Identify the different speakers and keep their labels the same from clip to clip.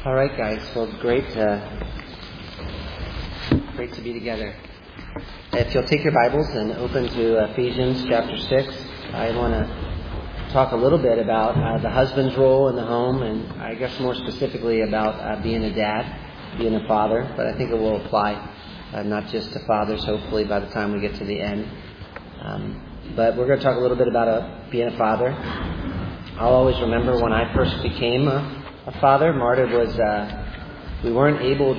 Speaker 1: All right, guys. Well, great to be together. If you'll take your Bibles and open to Ephesians chapter 6, I want to talk a little bit about the husband's role in the home, and I guess more specifically about being a dad, being a father. But I think it will apply not just to fathers, hopefully, by the time we get to the end. But we're going to talk a little bit about being a father. I'll always remember when I first became a father. Marta was, we weren't able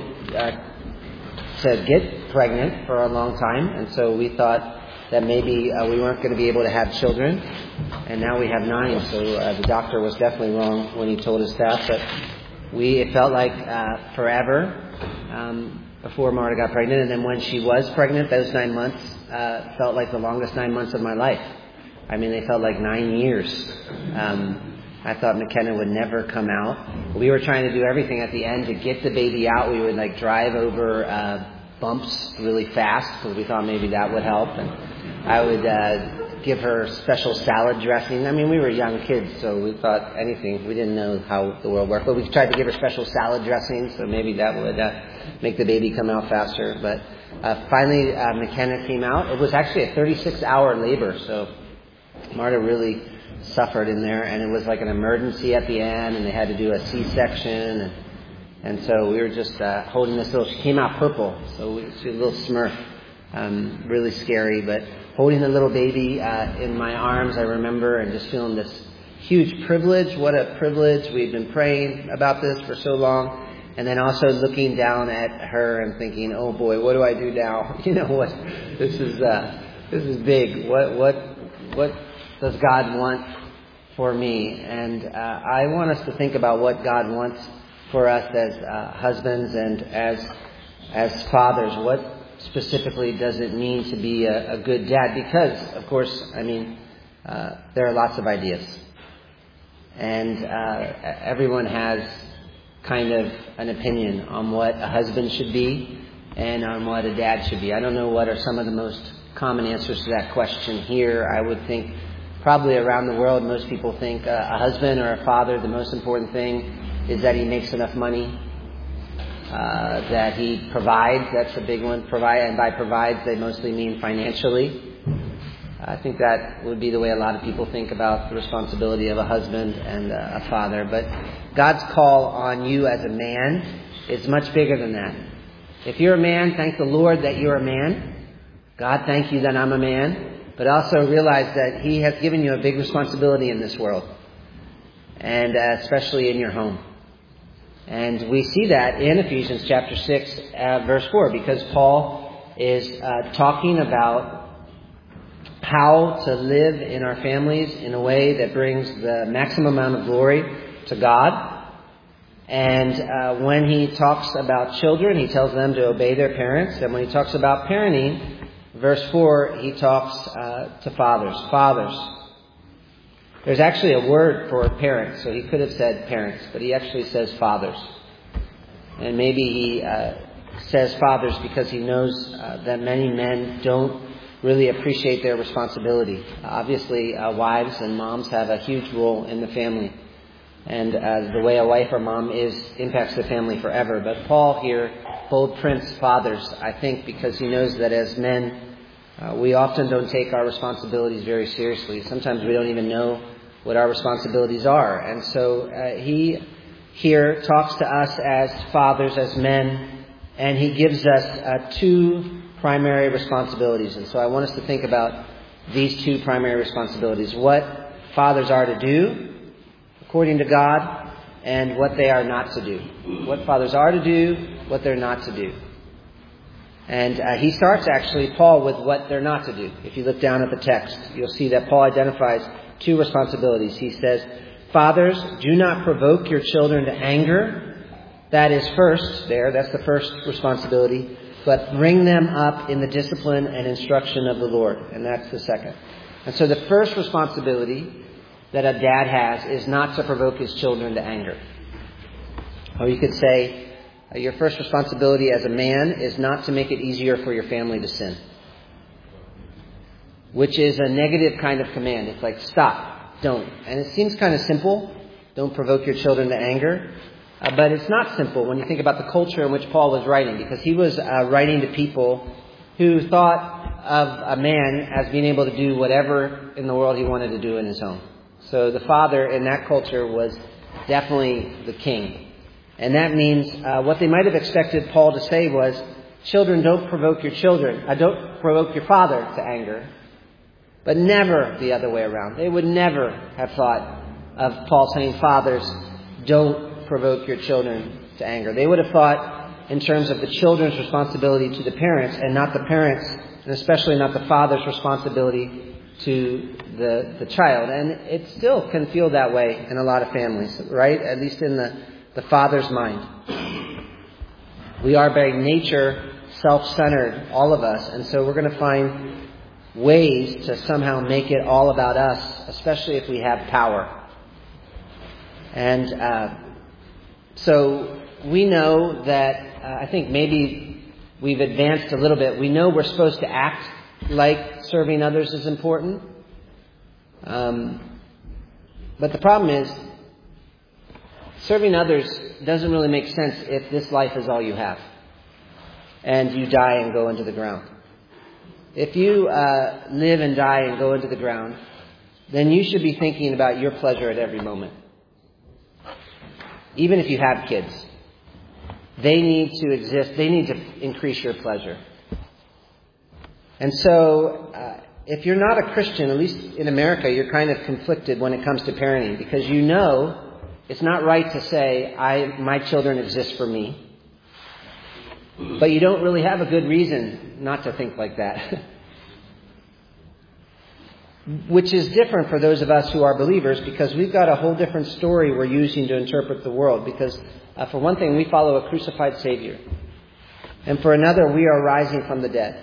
Speaker 1: to get pregnant for a long time, and so we thought that maybe we weren't going to be able to have children, and now we have 9, so the doctor was definitely wrong when he told us that, but it felt like forever before Marta got pregnant, and then when she was pregnant, those 9 months felt like the longest 9 months of my life. I mean, they felt like 9 years. I thought McKenna would never come out. We were trying to do everything at the end to get the baby out. We would drive over bumps really fast because we thought maybe that would help. And I would give her special salad dressing. I mean, we were young kids, so we thought anything. We didn't know how the world worked. But we tried to give her special salad dressing, so maybe that would make the baby come out faster. But finally, McKenna came out. It was actually a 36-hour labor, so Marta really suffered in there, and it was like an emergency at the end, and they had to do a C-section, and so we were just holding this little, she came out purple, so she was a little smurf, really scary, but holding the little baby in my arms, I remember, and just feeling this huge privilege. What a privilege. We've been praying about this for so long, and then also looking down at her and thinking, oh boy, what do I do now? You know what, this is big. What does God want for me? And I want us to think about what God wants for us as husbands and as fathers. What specifically does it mean to be a good dad? Because, of course, I mean, there are lots of ideas. And everyone has kind of an opinion on what a husband should be and on what a dad should be. I don't know what are some of the most common answers to that question here. I would think probably around the world, most people think a husband or a father, the most important thing is that he makes enough money, that he provides. That's a big one. And by provides, they mostly mean financially. I think that would be the way a lot of people think about the responsibility of a husband and a father. But God's call on you as a man is much bigger than that. If you're a man, thank the Lord that you're a man. God, thank you that I'm a man. But also realize that He has given you a big responsibility in this world, and especially in your home. And we see that in Ephesians chapter 6, verse 4, because Paul is talking about how to live in our families in a way that brings the maximum amount of glory to God. And when he talks about children, he tells them to obey their parents. And when he talks about parenting, Verse 4, he talks to fathers. Fathers. There's actually a word for parents, so he could have said parents, but he actually says fathers. And maybe he says fathers because he knows that many men don't really appreciate their responsibility. Obviously, wives and moms have a huge role in the family. And the way a wife or mom impacts the family forever. But Paul here bold prints fathers, I think, because he knows that as men, we often don't take our responsibilities very seriously. Sometimes we don't even know what our responsibilities are. And so he here talks to us as fathers, as men, and he gives us 2 primary responsibilities. And so I want us to think about these 2 primary responsibilities. What fathers are to do according to God, and what they are not to do. What fathers are to do, what they're not to do. And he starts, actually, Paul, with what they're not to do. If you look down at the text, you'll see that Paul identifies 2 responsibilities. He says, fathers, do not provoke your children to anger. That is first there. That's the first responsibility. But bring them up in the discipline and instruction of the Lord. And that's the second. And so the first responsibility that a dad has is not to provoke his children to anger. Or you could say, your first responsibility as a man is not to make it easier for your family to sin. Which is a negative kind of command. It's like, stop, don't. And it seems kind of simple. Don't provoke your children to anger. But it's not simple when you think about the culture in which Paul was writing, because he was writing to people who thought of a man as being able to do whatever in the world he wanted to do in his home. So the father in that culture was definitely the king. And that means what they might have expected Paul to say was, children, don't provoke your father to anger. But never the other way around. They would never have thought of Paul saying, fathers, don't provoke your children to anger. They would have thought in terms of the children's responsibility to the parents, and not the parents, and especially not the father's responsibility to the child. And it still can feel that way in a lot of families, right? At least in the father's mind. We are by nature self-centered, all of us, and so we're going to find ways to somehow make it all about us, especially if we have power. And so we know that, I think maybe we've advanced a little bit. We know we're supposed to act like serving others is important. But the problem is, serving others doesn't really make sense if this life is all you have and you die and go into the ground. If you live and die and go into the ground, then you should be thinking about your pleasure at every moment. Even if you have kids, they need to exist. They need to increase your pleasure. And so, if you're not a Christian, at least in America, you're kind of conflicted when it comes to parenting, because you know it's not right to say, my children exist for me. But you don't really have a good reason not to think like that. Which is different for those of us who are believers, because we've got a whole different story we're using to interpret the world. Because for one thing, we follow a crucified Savior. And for another, we are rising from the dead.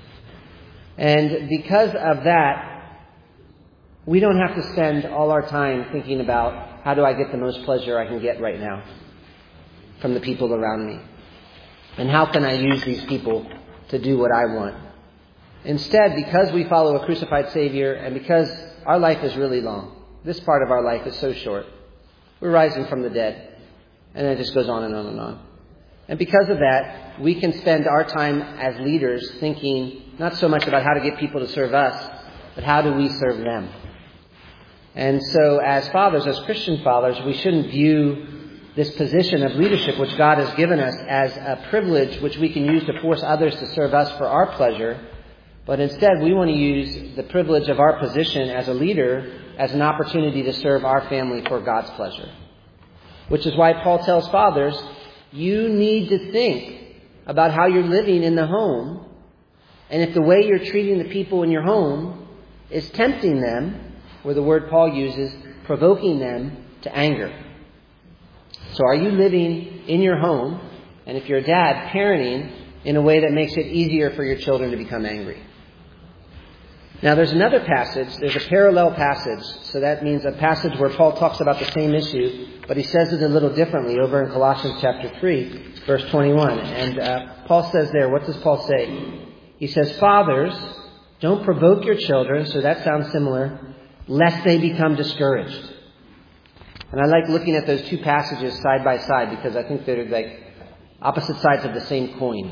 Speaker 1: And because of that, we don't have to spend all our time thinking about, how do I get the most pleasure I can get right now from the people around me? And how can I use these people to do what I want? Instead, because we follow a crucified Savior, and because our life is really long, this part of our life is so short, we're rising from the dead. And then it just goes on and on and on. And because of that, we can spend our time as leaders thinking not so much about how to get people to serve us, but how do we serve them? And so as fathers, as Christian fathers, we shouldn't view this position of leadership which God has given us as a privilege which we can use to force others to serve us for our pleasure. But instead, we want to use the privilege of our position as a leader as an opportunity to serve our family for God's pleasure. Which is why Paul tells fathers, you need to think about how you're living in the home. And if the way you're treating the people in your home is tempting them, or the word Paul uses, provoking them to anger. So are you living in your home, and if you're a dad, parenting in a way that makes it easier for your children to become angry? Now there's another passage, there's a parallel passage, so that means a passage where Paul talks about the same issue, but he says it a little differently over in Colossians chapter 3, verse 21. And Paul says there, what does Paul say? He says, fathers, don't provoke your children, so that sounds similar, lest they become discouraged. And I like looking at those two passages side by side, because I think they're like opposite sides of the same coin.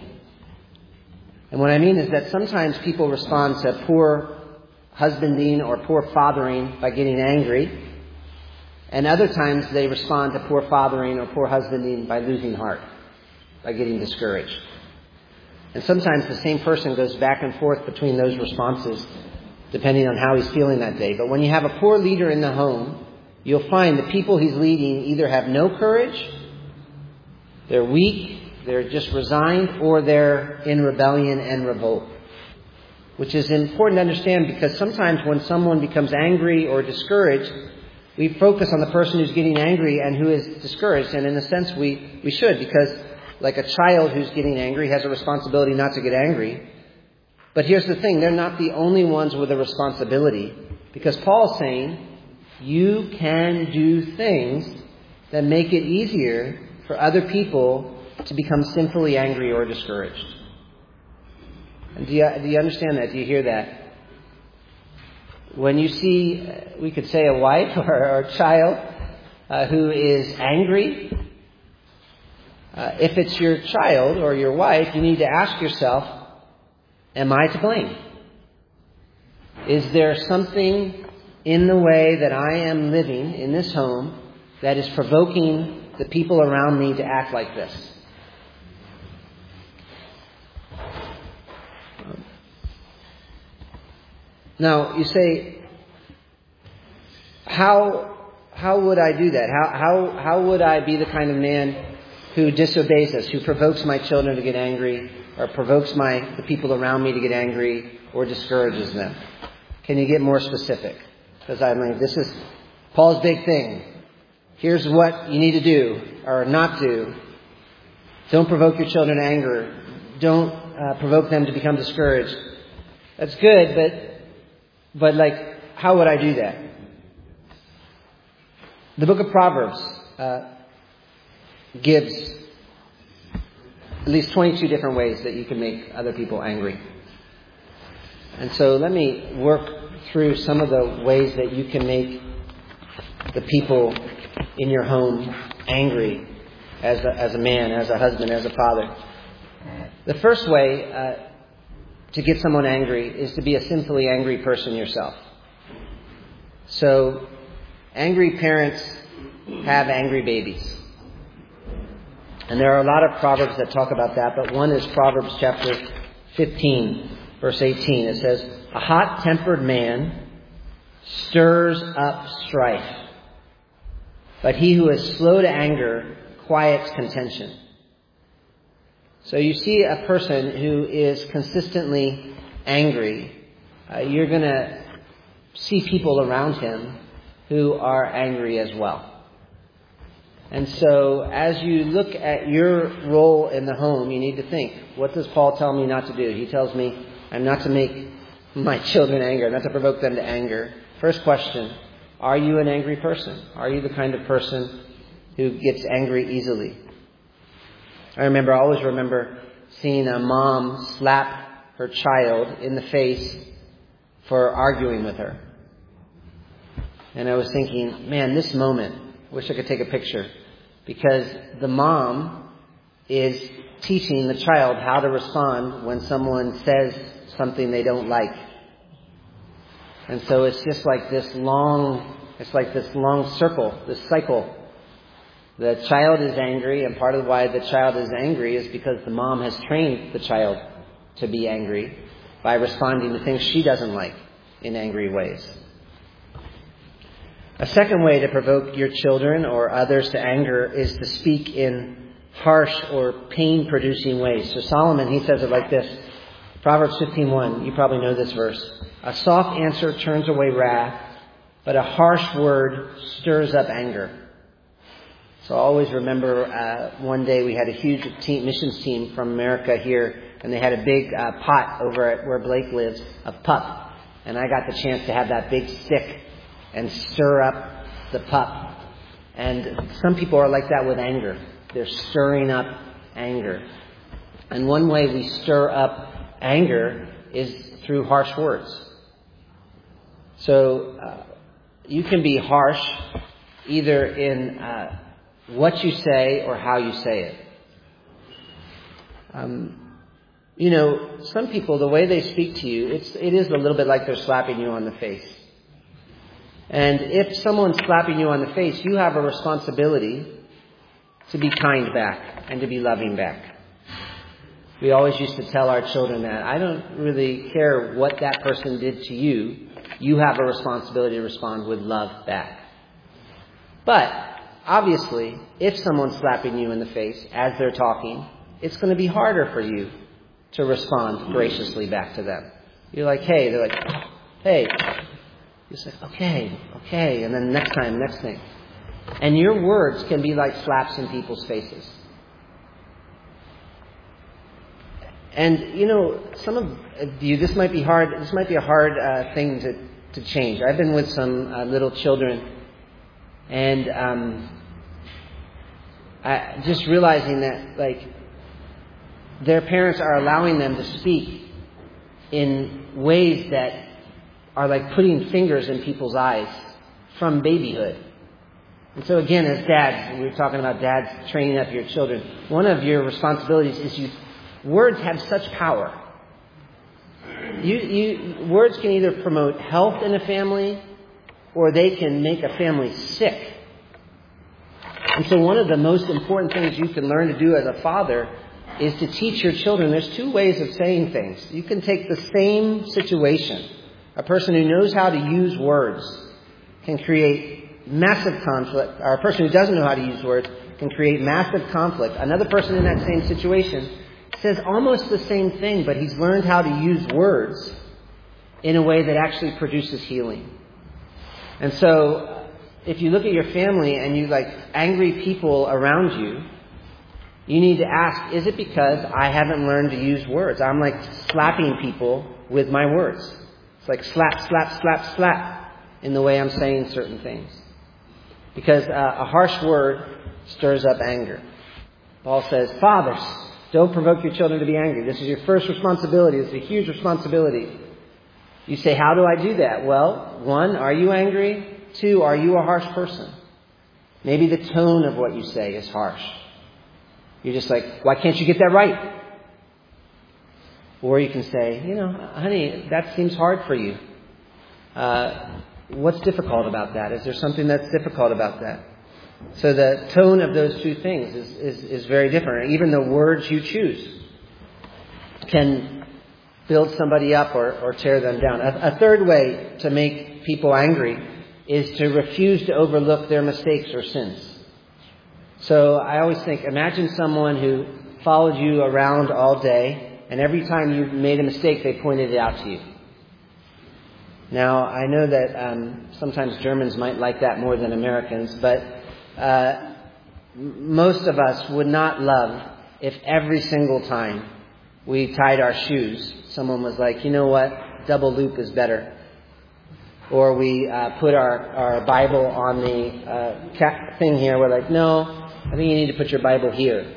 Speaker 1: And what I mean is that sometimes people respond to poor husbanding or poor fathering by getting angry. And other times they respond to poor fathering or poor husbanding by losing heart, by getting discouraged. And sometimes the same person goes back and forth between those responses, depending on how he's feeling that day. But when you have a poor leader in the home, you'll find the people he's leading either have no courage, they're weak, they're just resigned, or they're in rebellion and revolt. Which is important to understand, because sometimes when someone becomes angry or discouraged, we focus on the person who's getting angry and who is discouraged. And in a sense we should, because like a child who's getting angry has a responsibility not to get angry. But here's the thing, they're not the only ones with a responsibility. Because Paul's saying, you can do things that make it easier for other people to become sinfully angry or discouraged. And do you understand that? Do you hear that? When you see, we could say a wife or a child who is angry, If it's your child or your wife, you need to ask yourself, am I to blame? Is there something in the way that I am living in this home that is provoking the people around me to act like this? Now, you say, how would I do that? How would I be the kind of man who disobeys us, who provokes my children to get angry, or provokes the people around me to get angry, or discourages them? Can you get more specific? Because this is Paul's big thing. Here's what you need to do, or not do. Don't provoke your children to anger. Don't provoke them to become discouraged. That's good, but how would I do that? The book of Proverbs gives at least 22 different ways that you can make other people angry. And so let me work through some of the ways that you can make the people in your home angry as a man, as a husband, as a father. The first way to get someone angry is to be a sinfully angry person yourself. So angry parents have angry babies. And there are a lot of Proverbs that talk about that, but one is Proverbs chapter 15, verse 18. It says, a hot-tempered man stirs up strife, but he who is slow to anger quiets contention. So you see a person who is consistently angry, you're going to see people around him who are angry as well. And so as you look at your role in the home, you need to think, what does Paul tell me not to do? He tells me I'm not to make my children angry, not to provoke them to anger. First question, are you an angry person? Are you the kind of person who gets angry easily? I always remember seeing a mom slap her child in the face for arguing with her. And I was thinking, man, this moment, wish I could take a picture, because the mom is teaching the child how to respond when someone says something they don't like. And so it's just like this long circle, this cycle. The child is angry, and part of why the child is angry is because the mom has trained the child to be angry by responding to things she doesn't like in angry ways. A second way to provoke your children or others to anger is to speak in harsh or pain-producing ways. So Solomon, he says it like this. Proverbs 15:1, you probably know this verse. A soft answer turns away wrath, but a harsh word stirs up anger. So I always remember one day we had a huge missions team from America here, and they had a big pot over at where Blake lives of pup. And I got the chance to have that big stick and stir up the pup. And some people are like that with anger. They're stirring up anger. And one way we stir up anger is through harsh words. So you can be harsh either in what you say or how you say it. Some people, the way they speak to you, it is a little bit like they're slapping you on the face. And if someone's slapping you on the face, you have a responsibility to be kind back and to be loving back. We always used to tell our children that. I don't really care what that person did to you. You have a responsibility to respond with love back. But obviously, if someone's slapping you in the face as they're talking, it's going to be harder for you to respond graciously back to them. You're like, hey. They're like, hey. You say, okay. And then next thing. And your words can be like slaps in people's faces. And, some of you, this might be hard. This might be a hard thing to change. I've been with some little children, and I just realizing that, their parents are allowing them to speak in ways that are like putting fingers in people's eyes from babyhood. And so again, as dads, we were talking about dads training up your children. One of your responsibilities is words have such power. Words can either promote health in a family or they can make a family sick. And so one of the most important things you can learn to do as a father is to teach your children. There's two ways of saying things. You can take the same situation. A person who knows how to use words can create massive conflict, or a person who doesn't know how to use words can create massive conflict. Another person in that same situation says almost the same thing, but he's learned how to use words in a way that actually produces healing. And so, if you look at your family and you like angry people around you, you need to ask, is it because I haven't learned to use words? I'm like slapping people with my words. It's like slap, slap, slap, slap in the way I'm saying certain things. Because a harsh word stirs up anger. Paul says, fathers, don't provoke your children to be angry. This is your first responsibility. It's a huge responsibility. You say, how do I do that? Well, 1, are you angry? 2, are you a harsh person? Maybe the tone of what you say is harsh. You're just like, why can't you get that right? Or you can say, honey, that seems hard for you. What's difficult about that? Is there something that's difficult about that? So the tone of those two things is very different. Even the words you choose can build somebody up or tear them down. A third way to make people angry is to refuse to overlook their mistakes or sins. So I always think, imagine someone who followed you around all day, and every time you made a mistake, they pointed it out to you. Now, I know that sometimes Germans might like that more than Americans, but most of us would not love if every single time we tied our shoes, someone was like, you know what, double loop is better. Or we put our Bible on the thing here. We're like, no, I think you need to put your Bible here.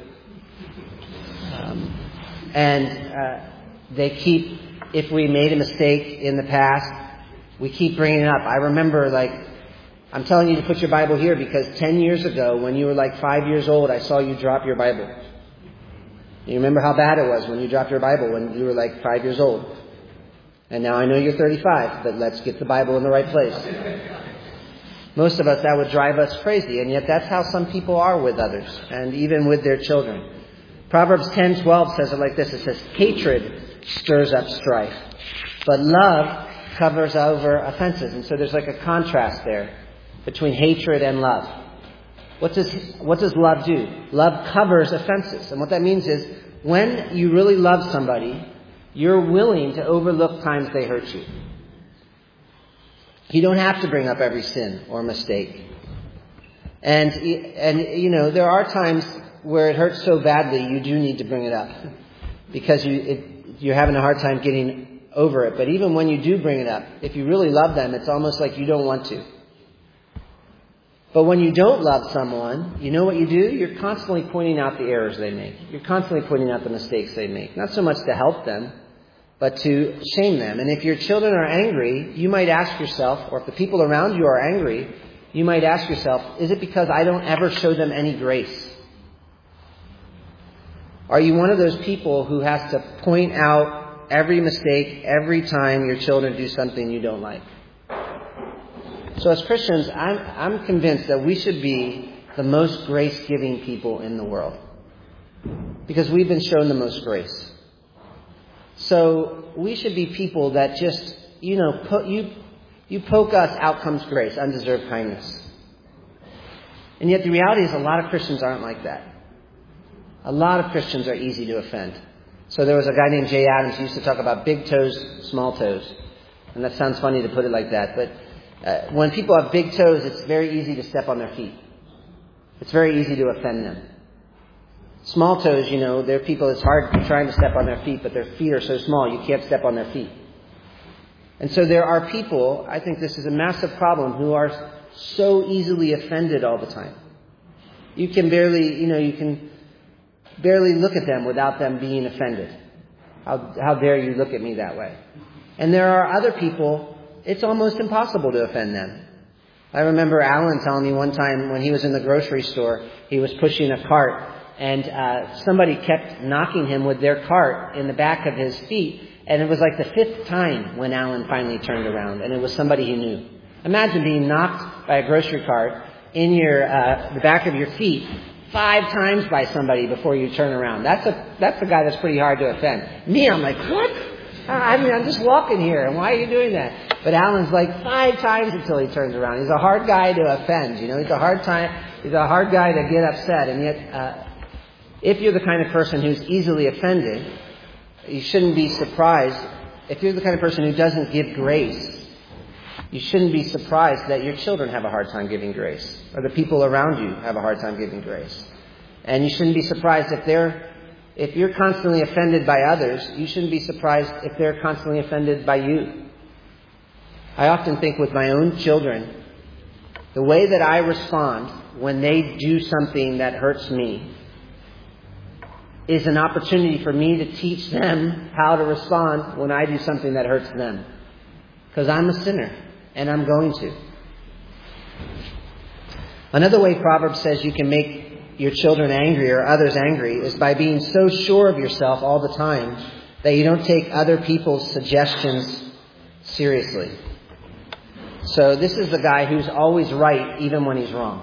Speaker 1: They keep, if we made a mistake in the past, we keep bringing it up. I remember, I'm telling you to put your Bible here because 10 years ago, when you were 5 years old, I saw you drop your Bible. You remember how bad it was when you dropped your Bible when you were 5 years old. And now I know you're 35, but let's get the Bible in the right place. Most of us, that would drive us crazy, and yet that's how some people are with others, and even with their children. Proverbs 10:12 says it like this. It says, hatred stirs up strife, but love covers over offenses. And so there's a contrast there between hatred and love. What does love do? Love covers offenses. And what that means is, when you really love somebody, you're willing to overlook times they hurt you. You don't have to bring up every sin or mistake. And there are times where it hurts so badly you do need to bring it up because you're having a hard time getting over it. But even when you do bring it up, if you really love them, it's almost like you don't want to. But when you don't love someone, you know what you do? You're constantly pointing out the errors they make. You're constantly pointing out the mistakes they make. Not so much to help them, but to shame them. And if your children are angry, you might ask yourself, or if the people around you are angry, you might ask yourself, is it because I don't ever show them any grace? Are you one of those people who has to point out every mistake every time your children do something you don't like? So as Christians, I'm convinced that we should be the most grace-giving people in the world because we've been shown the most grace. So we should be people that just, you poke us, out comes grace, undeserved kindness. And yet the reality is a lot of Christians aren't like that. A lot of Christians are easy to offend. So there was a guy named Jay Adams who used to talk about big toes, small toes. And that sounds funny to put it like that, but when people have big toes, it's very easy to step on their feet. It's very easy to offend them. Small toes, there are people, it's hard trying to step on their feet, but their feet are so small, you can't step on their feet. And so there are people, I think this is a massive problem, who are so easily offended all the time. You can barely look at them without them being offended. How dare you look at me that way? And there are other people, it's almost impossible to offend them. I remember Alan telling me one time when he was in the grocery store, he was pushing a cart, and somebody kept knocking him with their cart in the back of his feet, and it was like the 5th time when Alan finally turned around, and it was somebody he knew. Imagine being knocked by a grocery cart in the back of your feet 5 times by somebody before you turn around. That's a guy that's pretty hard to offend. Me, I'm like, what? I mean, I'm just walking here, and why are you doing that? But Alan's like 5 times until he turns around. He's a hard guy to offend, He's a hard guy to get upset, and yet, if you're the kind of person who's easily offended, you shouldn't be surprised. If you're the kind of person who doesn't give grace, you shouldn't be surprised that your children have a hard time giving grace, or the people around you have a hard time giving grace. And you shouldn't be surprised if you're constantly offended by others, you shouldn't be surprised if they're constantly offended by you. I often think with my own children, the way that I respond when they do something that hurts me is an opportunity for me to teach them how to respond when I do something that hurts them. Because I'm a sinner, and I'm going to. Another way Proverbs says you can make your children angry or others angry is by being so sure of yourself all the time that you don't take other people's suggestions seriously. So this is the guy who's always right even when he's wrong.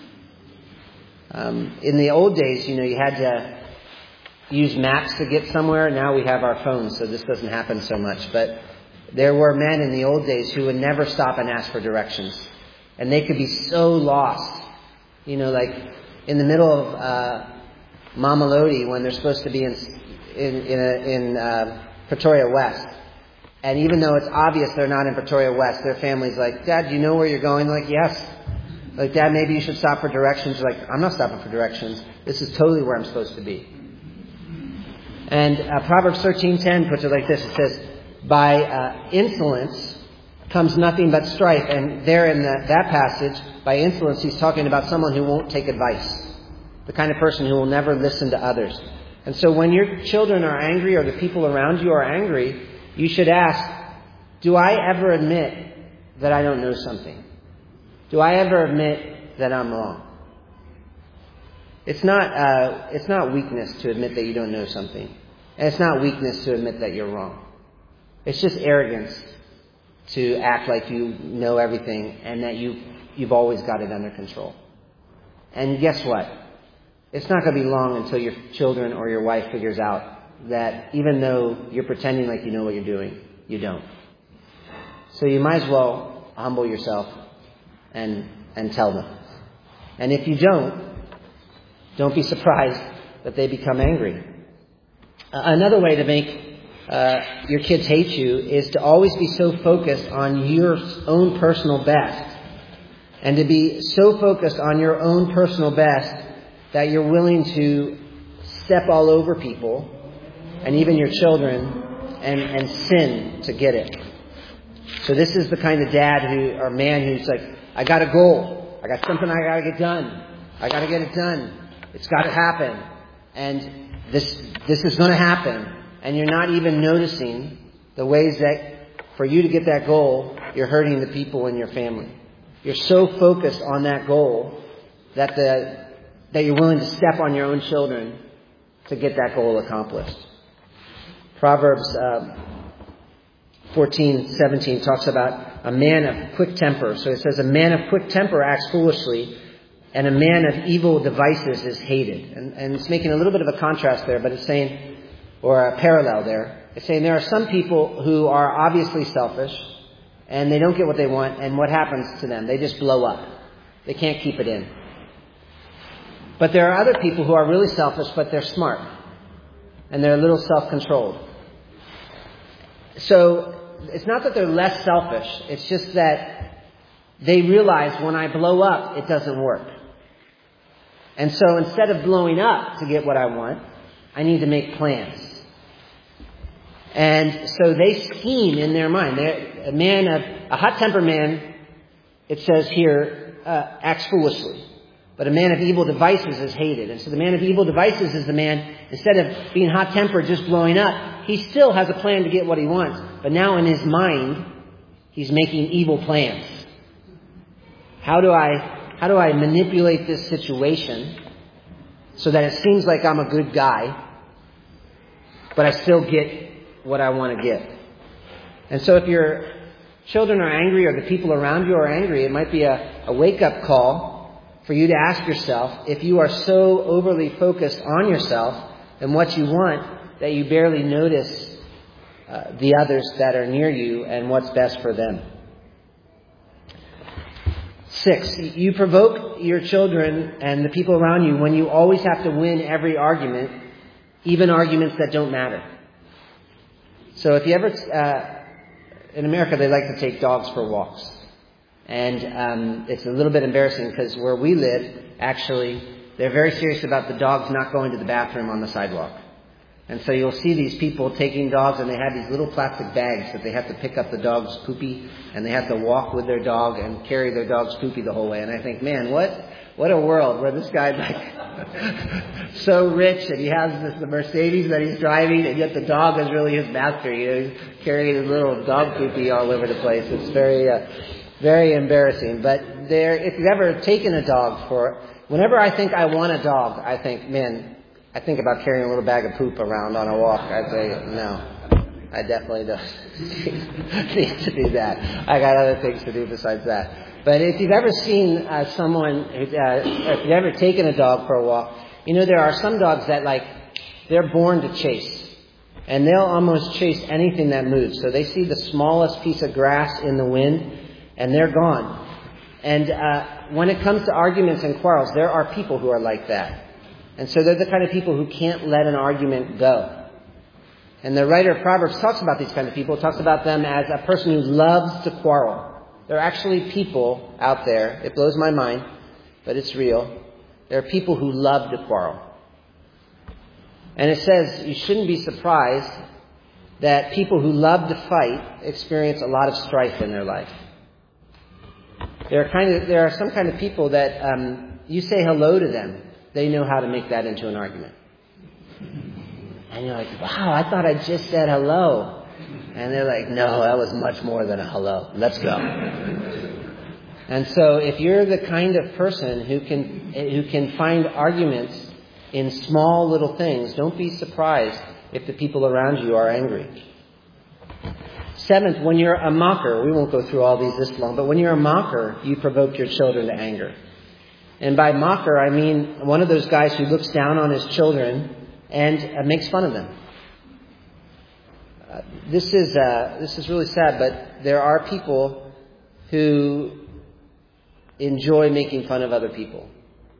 Speaker 1: In the old days, you had to use maps to get somewhere. Now we have our phones, so this doesn't happen so much. But there were men in the old days who would never stop and ask for directions. And they could be so lost. Like in the middle of Mama Lodi when they're supposed to be in Pretoria West. And even though it's obvious they're not in Pretoria West, their family's like, Dad, do you know where you're going? Like, yes. Like, Dad, maybe you should stop for directions. Like, I'm not stopping for directions. This is totally where I'm supposed to be. And Proverbs 13:10 puts it like this. It says, by insolence comes nothing but strife. And there in that passage, by insolence, he's talking about someone who won't take advice. The kind of person who will never listen to others. And so when your children are angry or the people around you are angry, you should ask, do I ever admit that I don't know something? Do I ever admit that I'm wrong? It's not weakness to admit that you don't know something. And it's not weakness to admit that you're wrong. It's just arrogance to act like you know everything and that you've always got it under control. And guess what? It's not going to be long until your children or your wife figures out that even though you're pretending like you know what you're doing, you don't. So you might as well humble yourself and tell them. And if you don't be surprised that they become angry. Another way to make your kids hate you is to always be so focused on your own personal best. And to be so focused on your own personal best that you're willing to step all over people and even your children and sin to get it. So this is the kind of dad or man who's like, I got a goal. I got something I got to get done. I got to get it done. It's got to happen. And this is going to happen. And you're not even noticing the ways that for you to get that goal, you're hurting the people in your family. You're so focused on that goal that you're willing to step on your own children to get that goal accomplished. Proverbs 14:17 talks about a man of quick temper. So it says, a man of quick temper acts foolishly, and a man of evil devices is hated. And it's making a little bit of a contrast there, but it's saying, or a parallel there. It's saying there are some people who are obviously selfish, and they don't get what they want, and what happens to them? They just blow up. They can't keep it in. But there are other people who are really selfish, but they're smart. And they're a little self-controlled. So it's not that they're less selfish. It's just that they realize when I blow up, it doesn't work. And so instead of blowing up to get what I want, I need to make plans. And so they scheme in their mind. A hot-tempered man, it says here, acts foolishly. But a man of evil devices is hated. And so the man of evil devices is the man, instead of being hot-tempered, just blowing up, he still has a plan to get what he wants. But now in his mind, he's making evil plans. How do I manipulate this situation so that it seems like I'm a good guy, but I still get what I want to get? And so if your children are angry or the people around you are angry, it might be a wake-up call for you to ask yourself if you are so overly focused on yourself and what you want that you barely notice the others that are near you and what's best for them. 6, you provoke your children and the people around you when you always have to win every argument, even arguments that don't matter. So if you ever, in America, they like to take dogs for walks. And it's a little bit embarrassing because where we live, actually, they're very serious about the dogs not going to the bathroom on the sidewalk. And so you'll see these people taking dogs, and they have these little plastic bags that they have to pick up the dog's poopy, and they have to walk with their dog and carry their dog's poopy the whole way. And I think, man, what a world where this guy's like so rich, and he has this Mercedes that he's driving, and yet the dog is really his master. You know, he's carrying his little dog poopy all over the place. It's very embarrassing. But if you've ever taken a dog whenever I think I want a dog, I think about carrying a little bag of poop around on a walk. I say, no, I definitely don't need to do that. I got other things to do besides that. But if you've ever seen if you've ever taken a dog for a walk, you know there are some dogs that they're born to chase. And they'll almost chase anything that moves. So they see the smallest piece of grass in the wind, and they're gone. And when it comes to arguments and quarrels, there are people who are like that. And so they're the kind of people who can't let an argument go. And the writer of Proverbs talks about these kind of people, talks about them as a person who loves to quarrel. There are actually people out there, it blows my mind, but it's real. There are people who love to quarrel. And it says you shouldn't be surprised that people who love to fight experience a lot of strife in their life. There are some kind of people that you say hello to them, they know how to make that into an argument. And you're like, wow, I thought I just said hello. And they're like, no, that was much more than a hello. Let's go. And so if you're the kind of person who can find arguments in small little things, don't be surprised if the people around you are angry. 7th, when you're a mocker, we won't go through all these this long, but when you're a mocker, you provoke your children to anger. And by mocker, I mean one of those guys who looks down on his children and makes fun of them. This is really sad, but there are people who enjoy making fun of other people.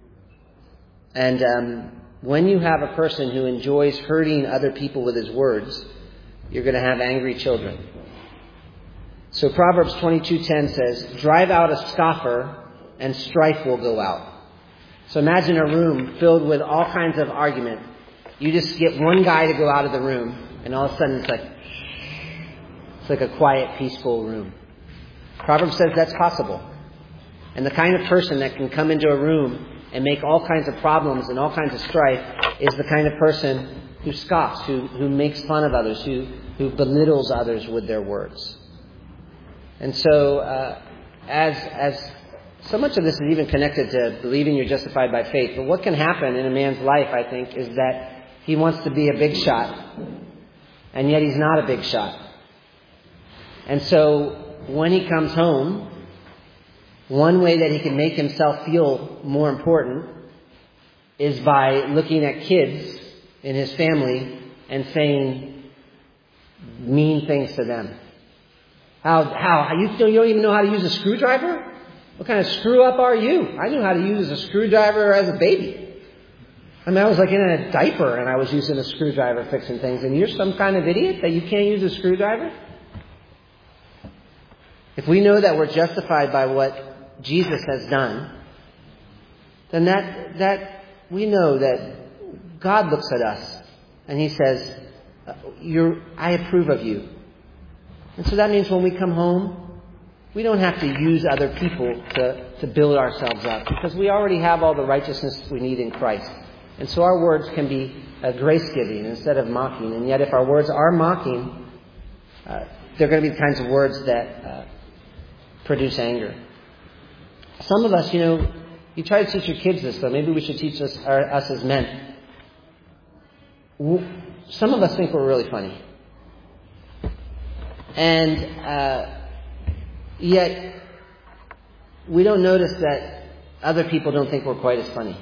Speaker 1: And when you have a person who enjoys hurting other people with his words, you're going to have angry children. So Proverbs 22:10 says, drive out a scoffer and strife will go out. So imagine a room filled with all kinds of argument. You just get one guy to go out of the room, and all of a sudden it's like a quiet, peaceful room. Proverbs says that's possible. And the kind of person that can come into a room and make all kinds of problems and all kinds of strife is the kind of person who scoffs, who makes fun of others, who belittles others with their words. And so, as so much of this is even connected to believing you're justified by faith. But what can happen in a man's life, I think, is that he wants to be a big shot, and yet he's not a big shot. And so, when he comes home, one way that he can make himself feel more important is by looking at kids in his family and saying mean things to them. How? You don't even know how to use a screwdriver? What kind of screw up are you? I knew how to use a screwdriver as a baby. I mean, I was like in a diaper and I was using a screwdriver fixing things. And you're some kind of idiot that you can't use a screwdriver? If we know that we're justified by what Jesus has done, then that we know that God looks at us and He says, I approve of you. And so that means when we come home, we don't have to use other people to build ourselves up, because we already have all the righteousness we need in Christ. And so our words can be grace-giving instead of mocking. And yet if our words are mocking, they're going to be the kinds of words that produce anger. Some of us, you try to teach your kids this, though. Maybe we should teach us as men. Some of us think we're really funny. And yet, we don't notice that other people don't think we're quite as funny.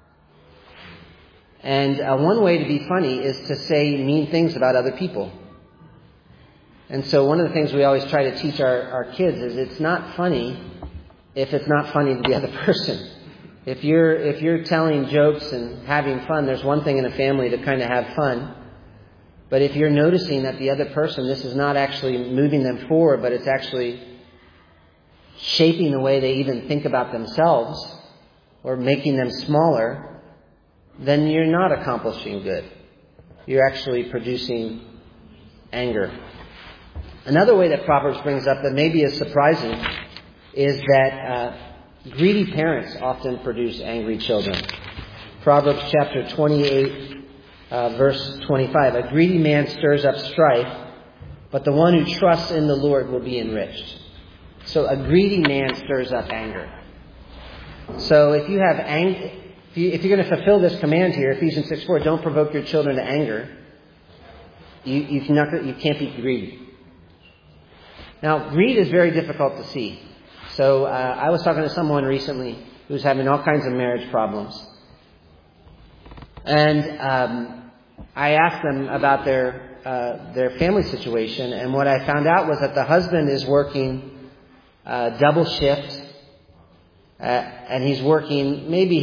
Speaker 1: And one way to be funny is to say mean things about other people. And so one of the things we always try to teach our kids is it's not funny if it's not funny to the other person. If you're telling jokes and having fun, there's one thing in a family to kind of have fun. But if you're noticing that the other person, this is not actually moving them forward, but it's actually shaping the way they even think about themselves or making them smaller, then you're not accomplishing good. You're actually producing anger. Another way that Proverbs brings up that maybe is surprising is that greedy parents often produce angry children. Proverbs chapter 28, verse 25. A greedy man stirs up strife, but the one who trusts in the Lord will be enriched. So a greedy man stirs up anger. So if you have anger, if you're going to fulfill this command here, Ephesians 6:4, don't provoke your children to anger, you can't be greedy. Now, greed is very difficult to see. So I was talking to someone recently who's having all kinds of marriage problems. And I asked them about their family situation, and what I found out was that the husband is working double shift, and he's working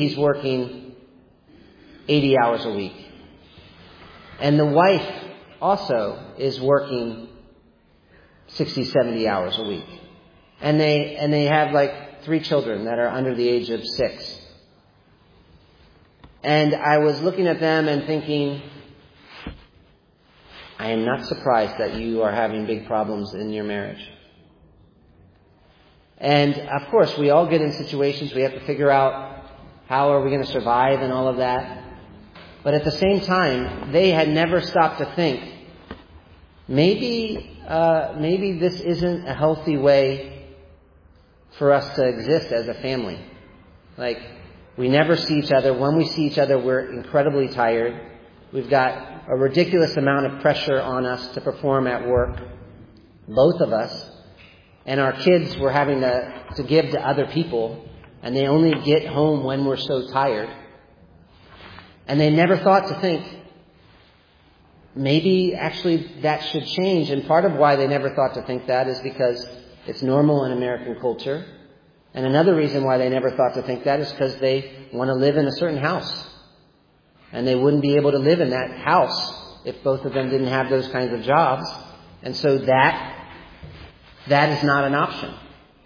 Speaker 1: 80 hours a week. And the wife also is working 60, 70 hours a week. And they have like 3 children that are under the age of 6. And I was looking at them and thinking, I am not surprised that you are having big problems in your marriage. And of course, we all get in situations we have to figure out how are we going to survive and all of that. But at the same time, they had never stopped to think, maybe this isn't a healthy way for us to exist as a family. Like, we never see each other. When we see each other, we're incredibly tired. We've got a ridiculous amount of pressure on us to perform at work, both of us. And our kids we're having to give to other people, and they only get home when we're so tired. And they never thought to think, maybe actually that should change. And part of why they never thought to think that is because it's normal in American culture. And another reason why they never thought to think that is because they want to live in a certain house. And they wouldn't be able to live in that house if both of them didn't have those kinds of jobs. And so that is not an option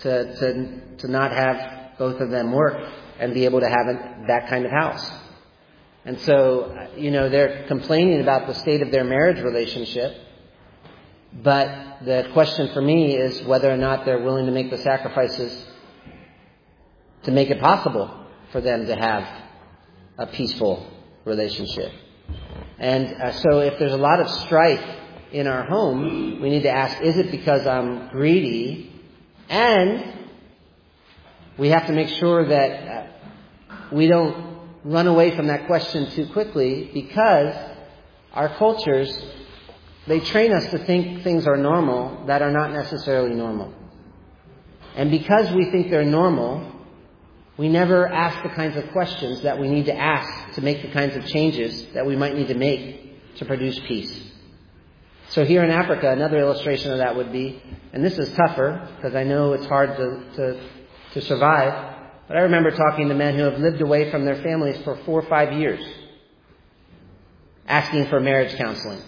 Speaker 1: to not have both of them work and be able to have that kind of house. And so, they're complaining about the state of their marriage relationship. But the question for me is whether or not they're willing to make the sacrifices to make it possible for them to have a peaceful relationship. And so if there's a lot of strife in our home, we need to ask, is it because I'm greedy? And we have to make sure that we don't run away from that question too quickly, because our cultures, they train us to think things are normal that are not necessarily normal. And because we think they're normal, we never ask the kinds of questions that we need to ask to make the kinds of changes that we might need to make to produce peace. So here in Africa, another illustration of that would be, and this is tougher because I know it's hard to survive, but I remember talking to men who have lived away from their families for 4 or 5 years, asking for marriage counseling.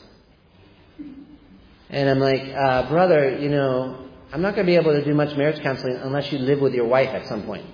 Speaker 1: And I'm like, brother, I'm not going to be able to do much marriage counseling unless you live with your wife at some point.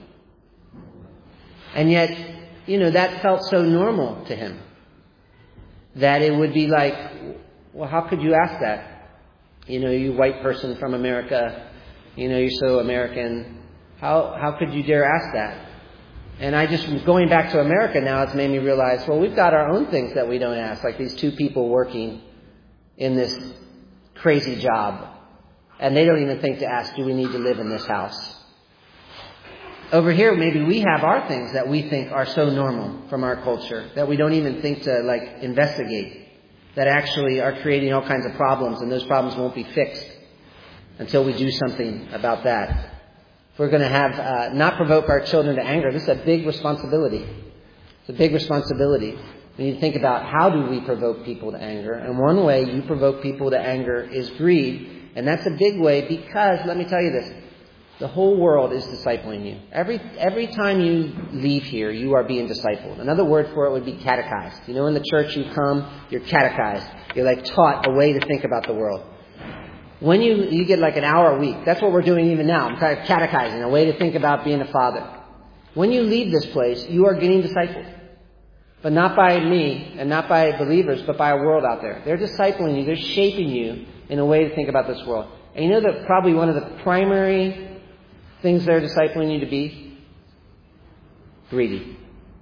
Speaker 1: And yet, that felt so normal to him that it would be like, well, how could you ask that? You white person from America, you're so American. How could you dare ask that? And I just, going back to America now, it's made me realize, well, we've got our own things that we don't ask, like these 2 people working in this crazy job. And they don't even think to ask, do we need to live in this house? over here, maybe we have our things that we think are so normal from our culture that we don't even think to investigate, that actually are creating all kinds of problems, and those problems won't be fixed until we do something about that. If we're going to have not provoke our children to anger, this is a big responsibility. It's a big responsibility. We need to think about how do we provoke people to anger. And one way you provoke people to anger is greed. And that's a big way because, let me tell you this, the whole world is discipling you. Every time you leave here, you are being discipled. Another word for it would be catechized. In the church you come, you're catechized. You're taught a way to think about the world. When you get an hour a week, that's what we're doing even now. I'm kind of catechizing, a way to think about being a father. When you leave this place, you are getting discipled. But not by me and not by believers, but by a world out there. They're discipling you. They're shaping you in a way to think about this world. And you know that probably one of the primary things they're discipling you to be? Greedy.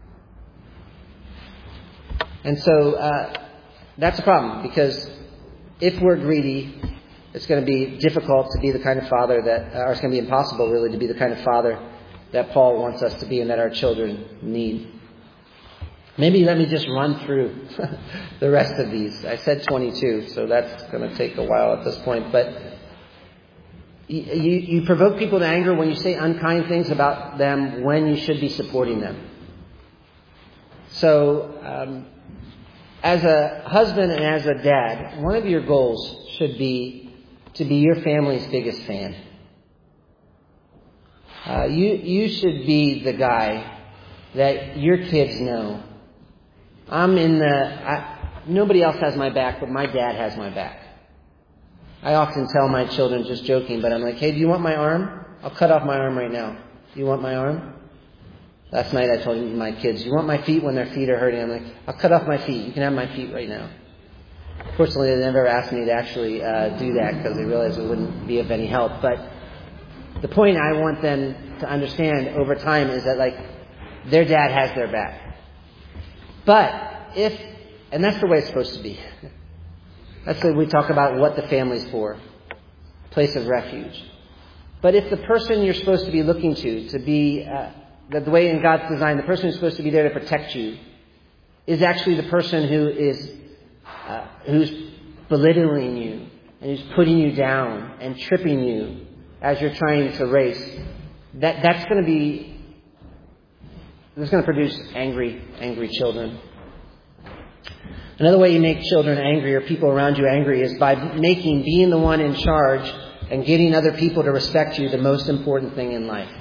Speaker 1: And so that's a problem, because if we're greedy, it's going to be difficult to be the kind of father or it's going to be impossible really to be the kind of father that Paul wants us to be and that our children need. Maybe let me just run through the rest of these. I said 22, so that's going to take a while at this point. But you provoke people to anger when you say unkind things about them when you should be supporting them. So as a husband and as a dad, one of your goals should be to be your family's biggest fan. You should be the guy that your kids know. Nobody else has my back, but my dad has my back. I often tell my children, just joking, but I'm like, hey, do you want my arm? I'll cut off my arm right now. Do you want my arm? Last night I told my kids, do you want my feet when their feet are hurting? I'm like, I'll cut off my feet. You can have my feet right now. Fortunately, they never asked me to actually do that because they realized it wouldn't be of any help. But the point I want them to understand over time is that their dad has their back. But and that's the way it's supposed to be. That's the way we talk about what the family's for. Place of refuge. But if the person you're supposed to be looking to be, the way in God's design, the person who's supposed to be there to protect you is actually the person who's belittling you and who's putting you down and tripping you as you're trying to race, that's going to produce angry children. Another way you make children angry or people around you angry is by making being the one in charge and getting other people to respect you the most important thing in life.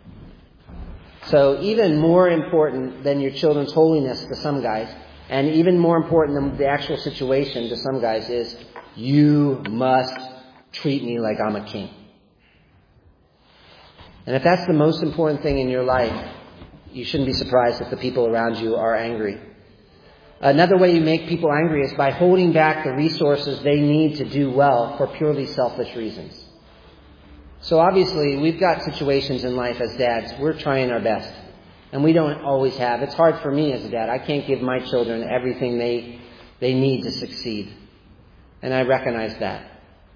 Speaker 1: So even more important than your children's holiness to some guys, and even more important than the actual situation to some guys, is you must treat me like I'm a king. And if that's the most important thing in your life, you shouldn't be surprised if the people around you are angry. Another way you make people angry is by holding back the resources they need to do well for purely selfish reasons. So obviously, we've got situations in life as dads, we're trying our best. And we don't always have. It's hard for me as a dad. I can't give my children everything they need to succeed. And I recognize that.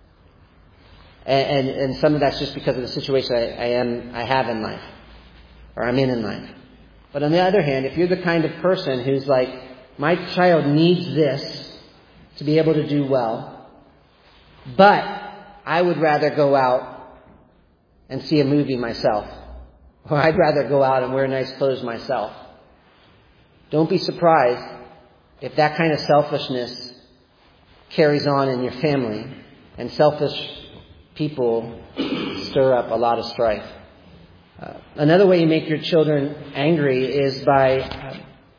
Speaker 1: And some of that's just because of the situation I have in life. Or I'm in life. But on the other hand, if you're the kind of person who's my child needs this to be able to do well, but I would rather go out and see a movie myself, or I'd rather go out and wear nice clothes myself. Don't be surprised if that kind of selfishness carries on in your family, and selfish people stir up a lot of strife. Another way you make your children angry is by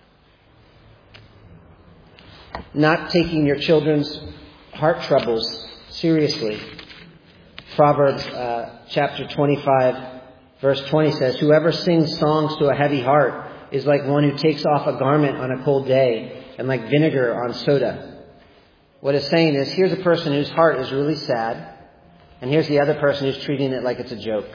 Speaker 1: not taking your children's heart troubles seriously. Proverbs chapter 25, verse 20 says, "Whoever sings songs to a heavy heart is like one who takes off a garment on a cold day and like vinegar on soda." What it's saying is, here's a person whose heart is really sad, and here's the other person who's treating it like it's a joke.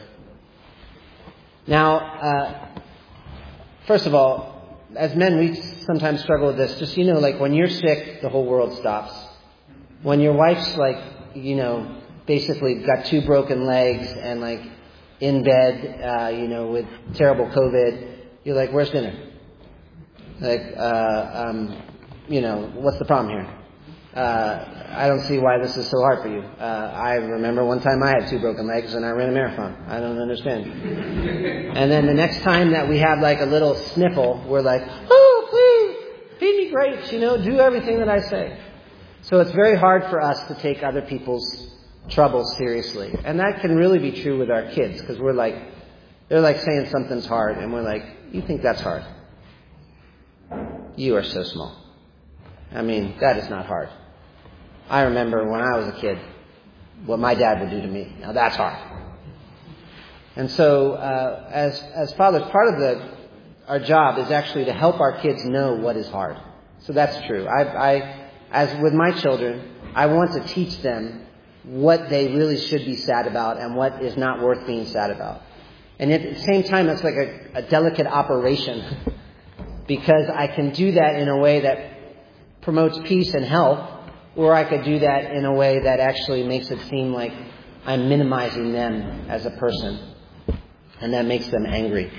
Speaker 1: Now, first of all, as men, we sometimes struggle with this. Just, when you're sick, the whole world stops. When your wife's basically got 2 broken legs and in bed, with terrible COVID. You're like, where's dinner? Like, what's the problem here? I don't see why this is so hard for you. I remember one time I had 2 broken legs and I ran a marathon. I don't understand. And then the next time that we have like a little sniffle, we're like, oh, please, feed me grapes, do everything that I say. So it's very hard for us to take other people's troubles seriously. And that can really be true with our kids, because they're like saying something's hard, and we're like, you think that's hard? You are so small. I mean, that is not hard. I remember when I was a kid, what my dad would do to me. Now that's hard. And so, as fathers, part of our job is actually to help our kids know what is hard. So that's true. As with my children, I want to teach them what they really should be sad about and what is not worth being sad about. And at the same time, it's like a delicate operation, because I can do that in a way that promotes peace and health, or I could do that in a way that actually makes it seem like I'm minimizing them as a person, and that makes them angry.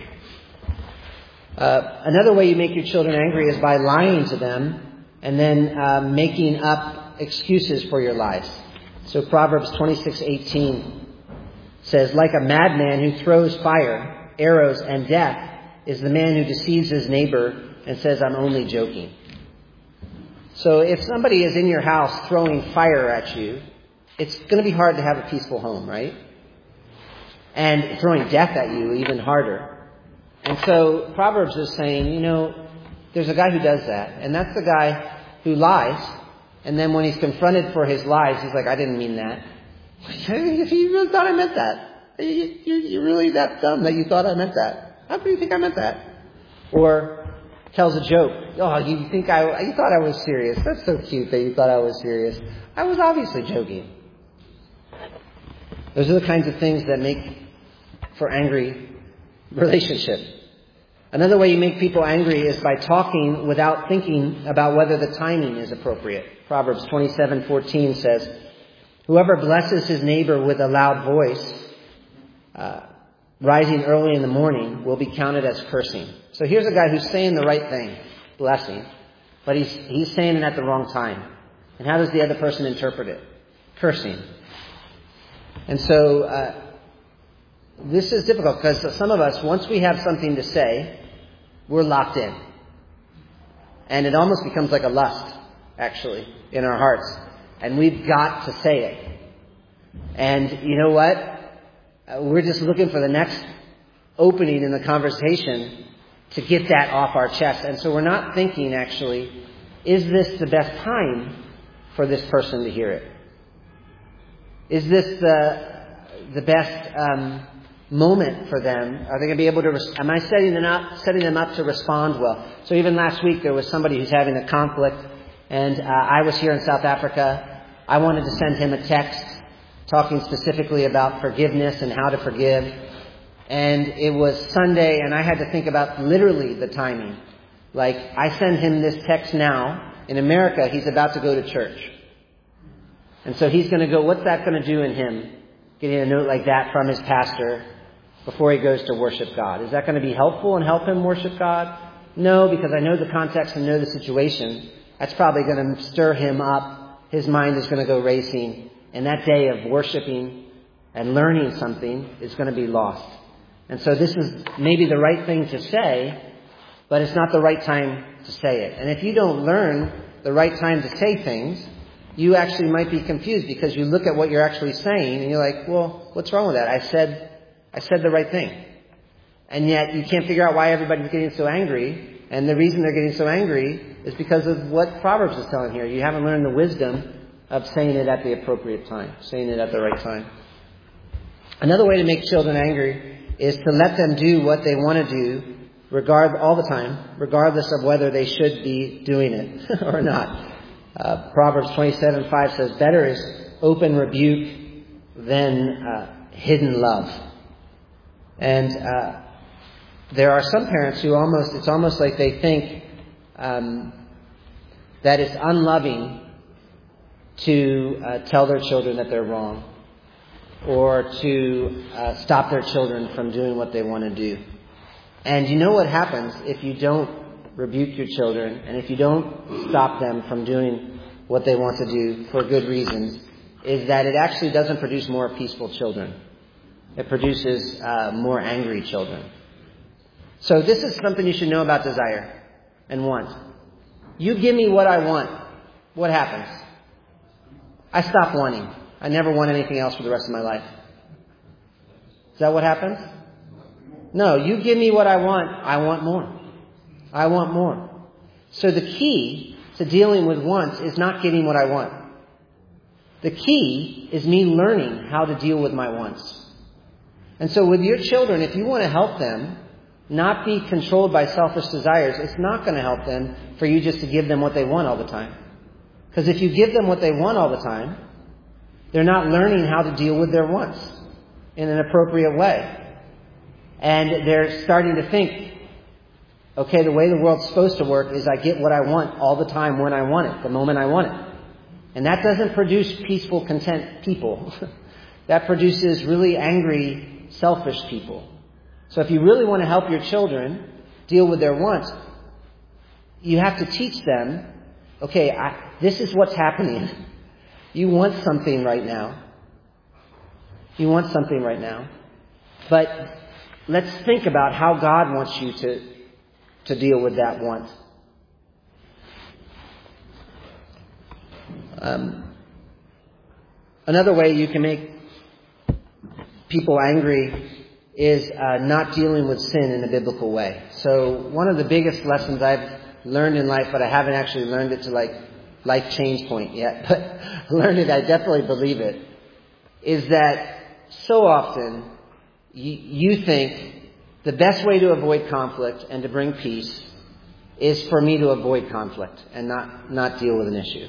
Speaker 1: Another way you make your children angry is by lying to them and then making up excuses for your lies. So Proverbs 26:18 says, like a madman who throws fire, arrows, and death is the man who deceives his neighbor and says, I'm only joking. So if somebody is in your house throwing fire at you, it's going to be hard to have a peaceful home, right? And throwing death at you, even harder. And so Proverbs is saying, there's a guy who does that. And that's the guy who lies. And then when he's confronted for his lies, he's like, I didn't mean that. You really thought I meant that? You're really that dumb that you thought I meant that? How do you think I meant that? Or tells a joke. Oh, you thought I was serious. That's so cute that you thought I was serious. I was obviously joking. Those are the kinds of things that make for angry relationships. Another way you make people angry is by talking without thinking about whether the timing is appropriate. Proverbs 27:14 says, whoever blesses his neighbor with a loud voice, rising early in the morning, will be counted as cursing. So here's a guy who's saying the right thing, blessing, but he's saying it at the wrong time. And how does the other person interpret it? Cursing. And so this is difficult, because some of us, once we have something to say, we're locked in. And it almost becomes like a lust, actually, in our hearts. And we've got to say it. And you know what? We're just looking for the next opening in the conversation to get that off our chest. And so we're not thinking, actually, is this the best time for this person to hear it? Is this the best moment for them? Are they going to be able to? Am I setting them up to respond well? So even last week there was somebody who's having a conflict, and I was here in South Africa. I wanted to send him a text talking specifically about forgiveness and how to forgive. And it was Sunday, and I had to think about literally the timing. Like, I send him this text now. In America, he's about to go to church. And so he's going to go, what's that going to do in him? Getting a note like that from his pastor before he goes to worship God. Is that going to be helpful and help him worship God? No, because I know the context and know the situation. That's probably going to stir him up. His mind is going to go racing. And that day of worshiping and learning something is going to be lost. And so this is maybe the right thing to say, but it's not the right time to say it. And if you don't learn the right time to say things, you actually might be confused, because you look at what you're actually saying and you're like, well, what's wrong with that? I said the right thing. And yet you can't figure out why everybody's getting so angry. And the reason they're getting so angry is because of what Proverbs is telling here. You haven't learned the wisdom of saying it at the appropriate time, saying it at the right time. Another way to make children angry is to let them do what they want to do all the time, regardless of whether they should be doing it or not. Proverbs 27:5 says, better is open rebuke than hidden love. And there are some parents who it's almost like they think that it's unloving to tell their children that they're wrong. or to stop their children from doing what they want to do. And you know what happens if you don't rebuke your children and if you don't stop them from doing what they want to do for good reasons, is that it actually doesn't produce more peaceful children. It produces more angry children. So this is something you should know about desire and want. You give me what I want. What happens? I stop wanting. I never want anything else for the rest of my life. Is that what happens? No, you give me what I want more. I want more. So the key to dealing with wants is not getting what I want. The key is me learning how to deal with my wants. And so with your children, if you want to help them not be controlled by selfish desires, it's not going to help them for you just to give them what they want all the time. Because if you give them what they want all the time, they're not learning how to deal with their wants in an appropriate way. And they're starting to think, okay, the way the world's supposed to work is I get what I want all the time when I want it, the moment I want it. And that doesn't produce peaceful, content people. That produces really angry, selfish people. So if you really want to help your children deal with their wants, you have to teach them, okay, this is what's happening. You want something right now. You want something right now. But let's think about how God wants you to deal with that want. Another way you can make people angry is not dealing with sin in a biblical way. So one of the biggest lessons I've learned in life, but I haven't actually learned it to life change point yet, but learned it, I definitely believe it, is that so often you think the best way to avoid conflict and to bring peace is for me to avoid conflict and not deal with an issue.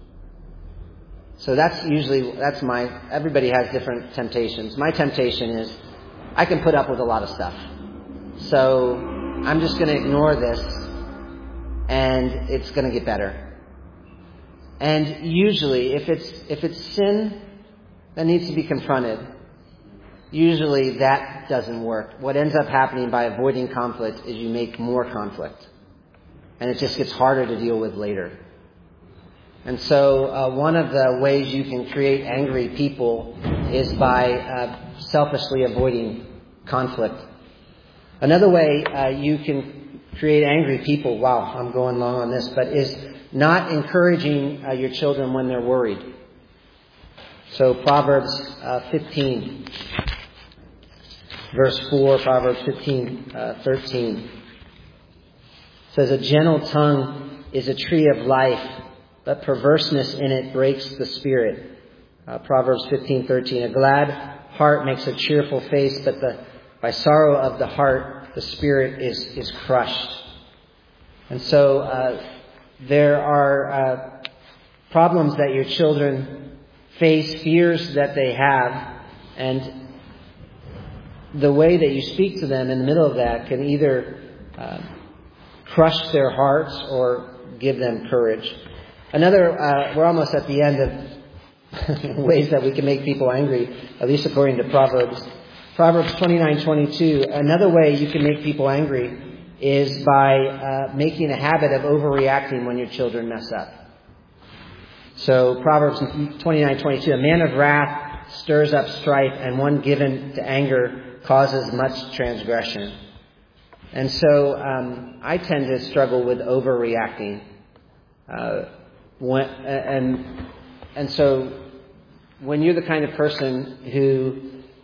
Speaker 1: So everybody has different temptations. My temptation is I can put up with a lot of stuff. So I'm just going to ignore this and it's going to get better. And usually if it's sin that needs to be confronted, usually that doesn't work. What ends up happening by avoiding conflict is you make more conflict. And it just gets harder to deal with later. And so one of the ways you can create angry people is by selfishly avoiding conflict. Another way you can create angry people, wow, I'm going long on this, but is not encouraging your children when they're worried. So Proverbs 15, verse 4, Proverbs 15:13 says, "A gentle tongue is a tree of life, but perverseness in it breaks the spirit." Proverbs 15:13, "A glad heart makes a cheerful face, but by sorrow of the heart the spirit is crushed." And so there are problems that your children face, fears that they have, and the way that you speak to them in the middle of that can either crush their hearts or give them courage. Another, we're almost at the end of ways that we can make people angry, at least according to Proverbs. Proverbs 29:22. Another way you can make people angry is by making a habit of overreacting when your children mess up. So Proverbs 29:22. "A man of wrath stirs up strife, and one given to anger causes much transgression." And so I tend to struggle with overreacting. And so when you're the kind of person who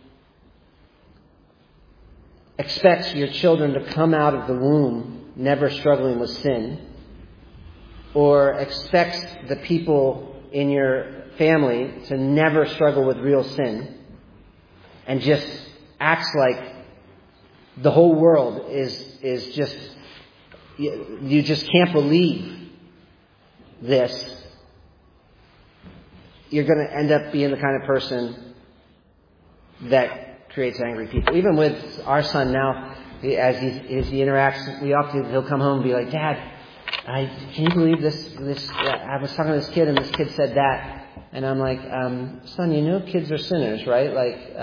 Speaker 1: expects your children to come out of the womb never struggling with sin, or expects the people in your family to never struggle with real sin, and just acts like the whole world is just, you just can't believe this, you're going to end up being the kind of person that creates angry people. Even with our son now, as he interacts, he'll come home and be like, "Dad, can you believe this? I was talking to this kid and this kid said that." And I'm like, son, you know kids are sinners, right?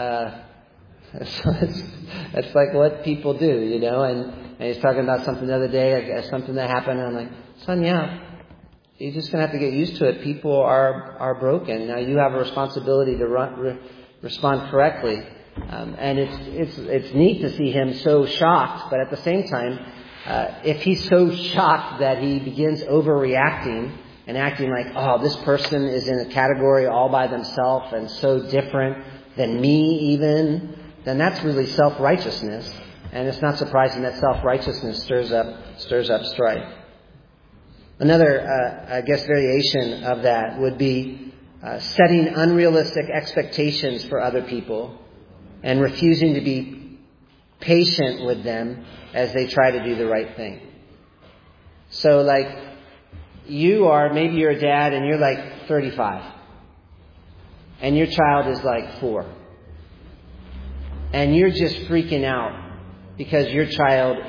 Speaker 1: So it's like what people do, you know. And he's talking about something the other day, something that happened. And I'm like, son, yeah, you're just going to have to get used to it. People are broken. Now you have a responsibility to respond correctly. And it's neat to see him so shocked, but at the same time, if he's so shocked that he begins overreacting and acting like, oh, this person is in a category all by themselves and so different than me even, then that's really self-righteousness. And it's not surprising that self-righteousness stirs up strife. Another, variation of that would be setting unrealistic expectations for other people and refusing to be patient with them as they try to do the right thing. So maybe you're a dad and you're 35. And your child is 4. And you're just freaking out because your child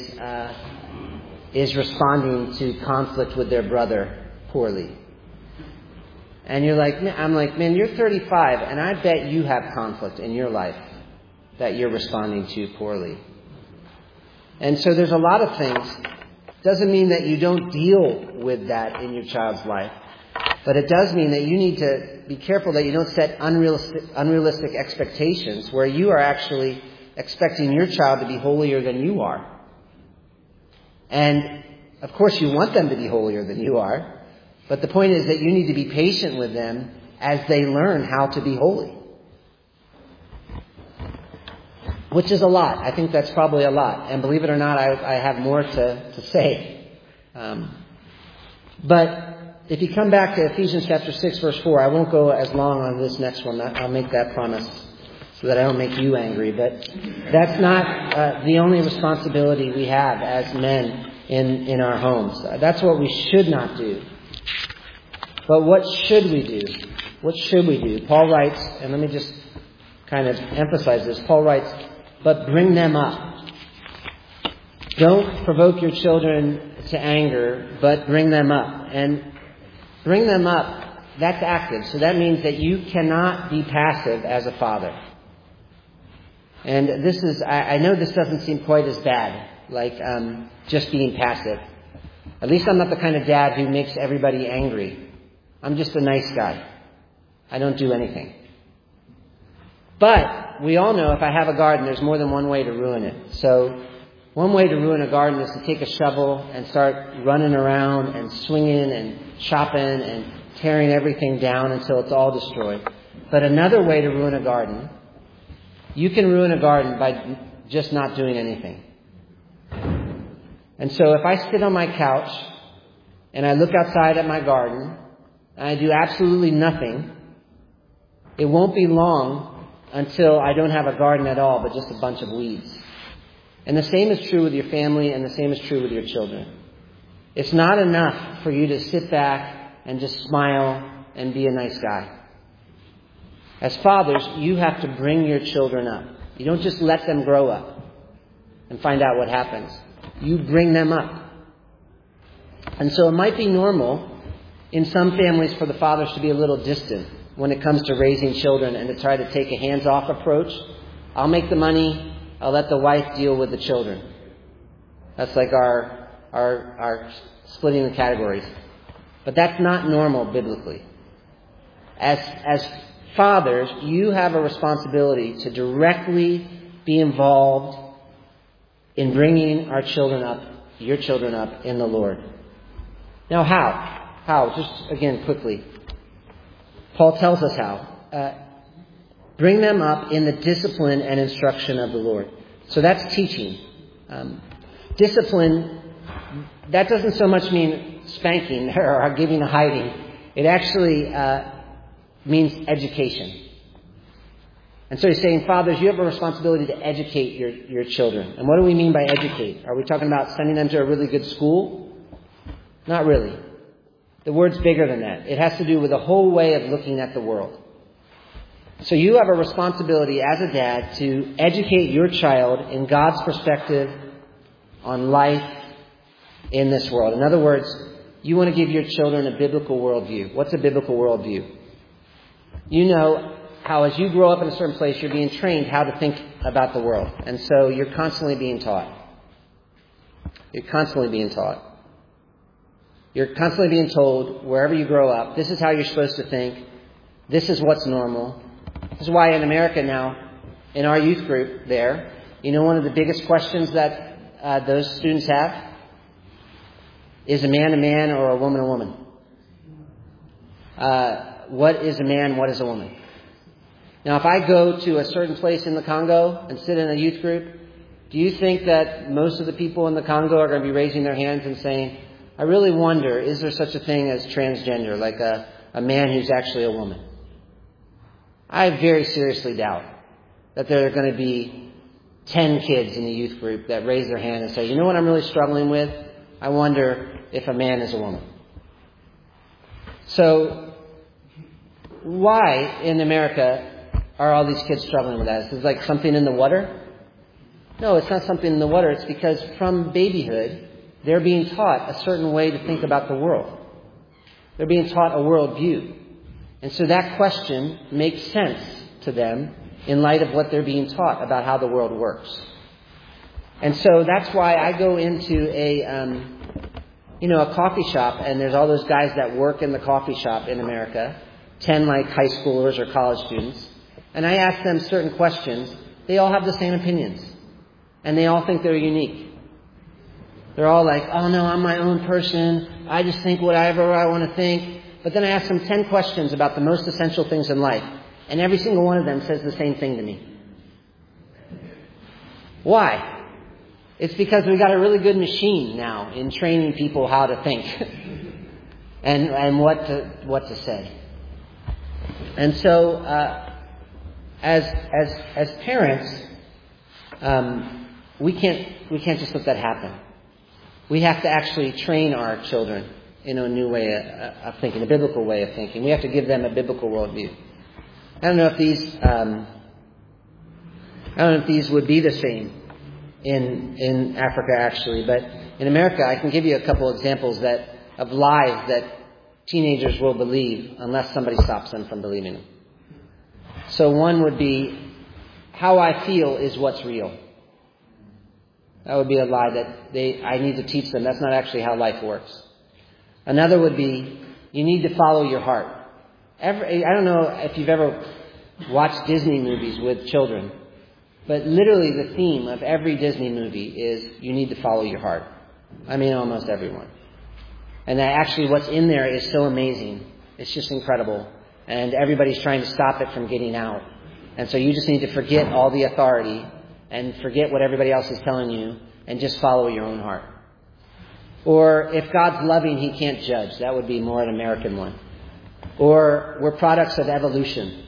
Speaker 1: is responding to conflict with their brother poorly. And I'm like, man, you're 35 and I bet you have conflict in your life that you're responding to poorly. And so there's a lot of things. Doesn't mean that you don't deal with that in your child's life. But it does mean that you need to be careful that you don't set unrealistic expectations where you are actually expecting your child to be holier than you are. And of course you want them to be holier than you are. But the point is that you need to be patient with them as they learn how to be holy. Which is a lot. I think that's probably a lot. And believe it or not, I have more to say. But if you come back to Ephesians chapter 6, verse 4, I won't go as long on this next one. I'll make that promise so that I don't make you angry. But that's not the only responsibility we have as men in our homes. That's what we should not do. But what should we do? What should we do? Paul writes, and let me just kind of emphasize this. Paul writes, but bring them up. Don't provoke your children to anger, but bring them up. And bring them up, that's active. So that means that you cannot be passive as a father. And this is, I know this doesn't seem quite as bad, just being passive. At least I'm not the kind of dad who makes everybody angry. I'm just a nice guy. I don't do anything. But we all know if I have a garden, there's more than one way to ruin it. So one way to ruin a garden is to take a shovel and start running around and swinging and chopping and tearing everything down until it's all destroyed. But another way to ruin a garden, you can ruin a garden by just not doing anything. And so if I sit on my couch and I look outside at my garden and I do absolutely nothing, it won't be long until I don't have a garden at all, but just a bunch of weeds. And the same is true with your family, and the same is true with your children. It's not enough for you to sit back and just smile and be a nice guy. As fathers, you have to bring your children up. You don't just let them grow up and find out what happens. You bring them up. And so it might be normal in some families for the fathers to be a little distant when it comes to raising children and to try to take a hands-off approach. I'll make the money. I'll let the wife deal with the children. That's like our splitting the categories. But that's not normal biblically. As fathers, you have a responsibility to directly be involved in bringing your children up in the Lord. Now how? How? Just again quickly. Paul tells us how. Bring them up in the discipline and instruction of the Lord. So that's teaching. Discipline, that doesn't so much mean spanking or giving a hiding. It actually means education. And so he's saying, fathers, you have a responsibility to educate your children. And what do we mean by educate? Are we talking about sending them to a really good school? Not really. The word's bigger than that. It has to do with a whole way of looking at the world. So you have a responsibility as a dad to educate your child in God's perspective on life in this world. In other words, you want to give your children a biblical worldview. What's a biblical worldview? you know how as you grow up in a certain place, you're being trained how to think about the world. And so you're constantly being taught. You're constantly being taught. You're constantly being told, wherever you grow up, this is how you're supposed to think. This is what's normal. This is why in America now, in our youth group there, you know one of the biggest questions that those students have? Is a man or a woman? What is a man? What is a woman? Now, if I go to a certain place in the Congo and sit in a youth group, do you think that most of the people in the Congo are going to be raising their hands and saying, I really wonder, is there such a thing as transgender, like a man who's actually a woman? I very seriously doubt that there are going to be 10 kids in the youth group that raise their hand and say, you know what I'm really struggling with? I wonder if a man is a woman. So, why in America are all these kids struggling with that? Is it like something in the water? No, it's not something in the water. It's because from babyhood, they're being taught a certain way to think about the world. They're being taught a worldview. And so that question makes sense to them in light of what they're being taught about how the world works. And so that's why I go into a coffee shop, and there's all those guys that work in the coffee shop in America, 10 like high schoolers or college students, and I ask them certain questions. They all have the same opinions, and they all think they're unique. They're all like, oh no, I'm my own person. I just think whatever I want to think. But then I ask them 10 questions about the most essential things in life, and every single one of them says the same thing to me. Why? It's because we've got a really good machine now in training people how to think and what to say. And so, as parents, we can't just let that happen. We have to actually train our children in a new way of thinking, a biblical way of thinking. We have to give them a biblical worldview. I don't know if these would be the same in Africa actually, but in America I can give you a couple examples of lies that teenagers will believe unless somebody stops them from believing them. So one would be, how I feel is what's real. That would be a lie that I need to teach them. That's not actually how life works. Another would be, you need to follow your heart. I don't know if you've ever watched Disney movies with children, but literally the theme of every Disney movie is you need to follow your heart. I mean, almost everyone. And that actually what's in there is so amazing. It's just incredible. And everybody's trying to stop it from getting out. And so you just need to forget all the authority and forget what everybody else is telling you and just follow your own heart. Or if God's loving, He can't judge. That would be more an American one. Or we're products of evolution.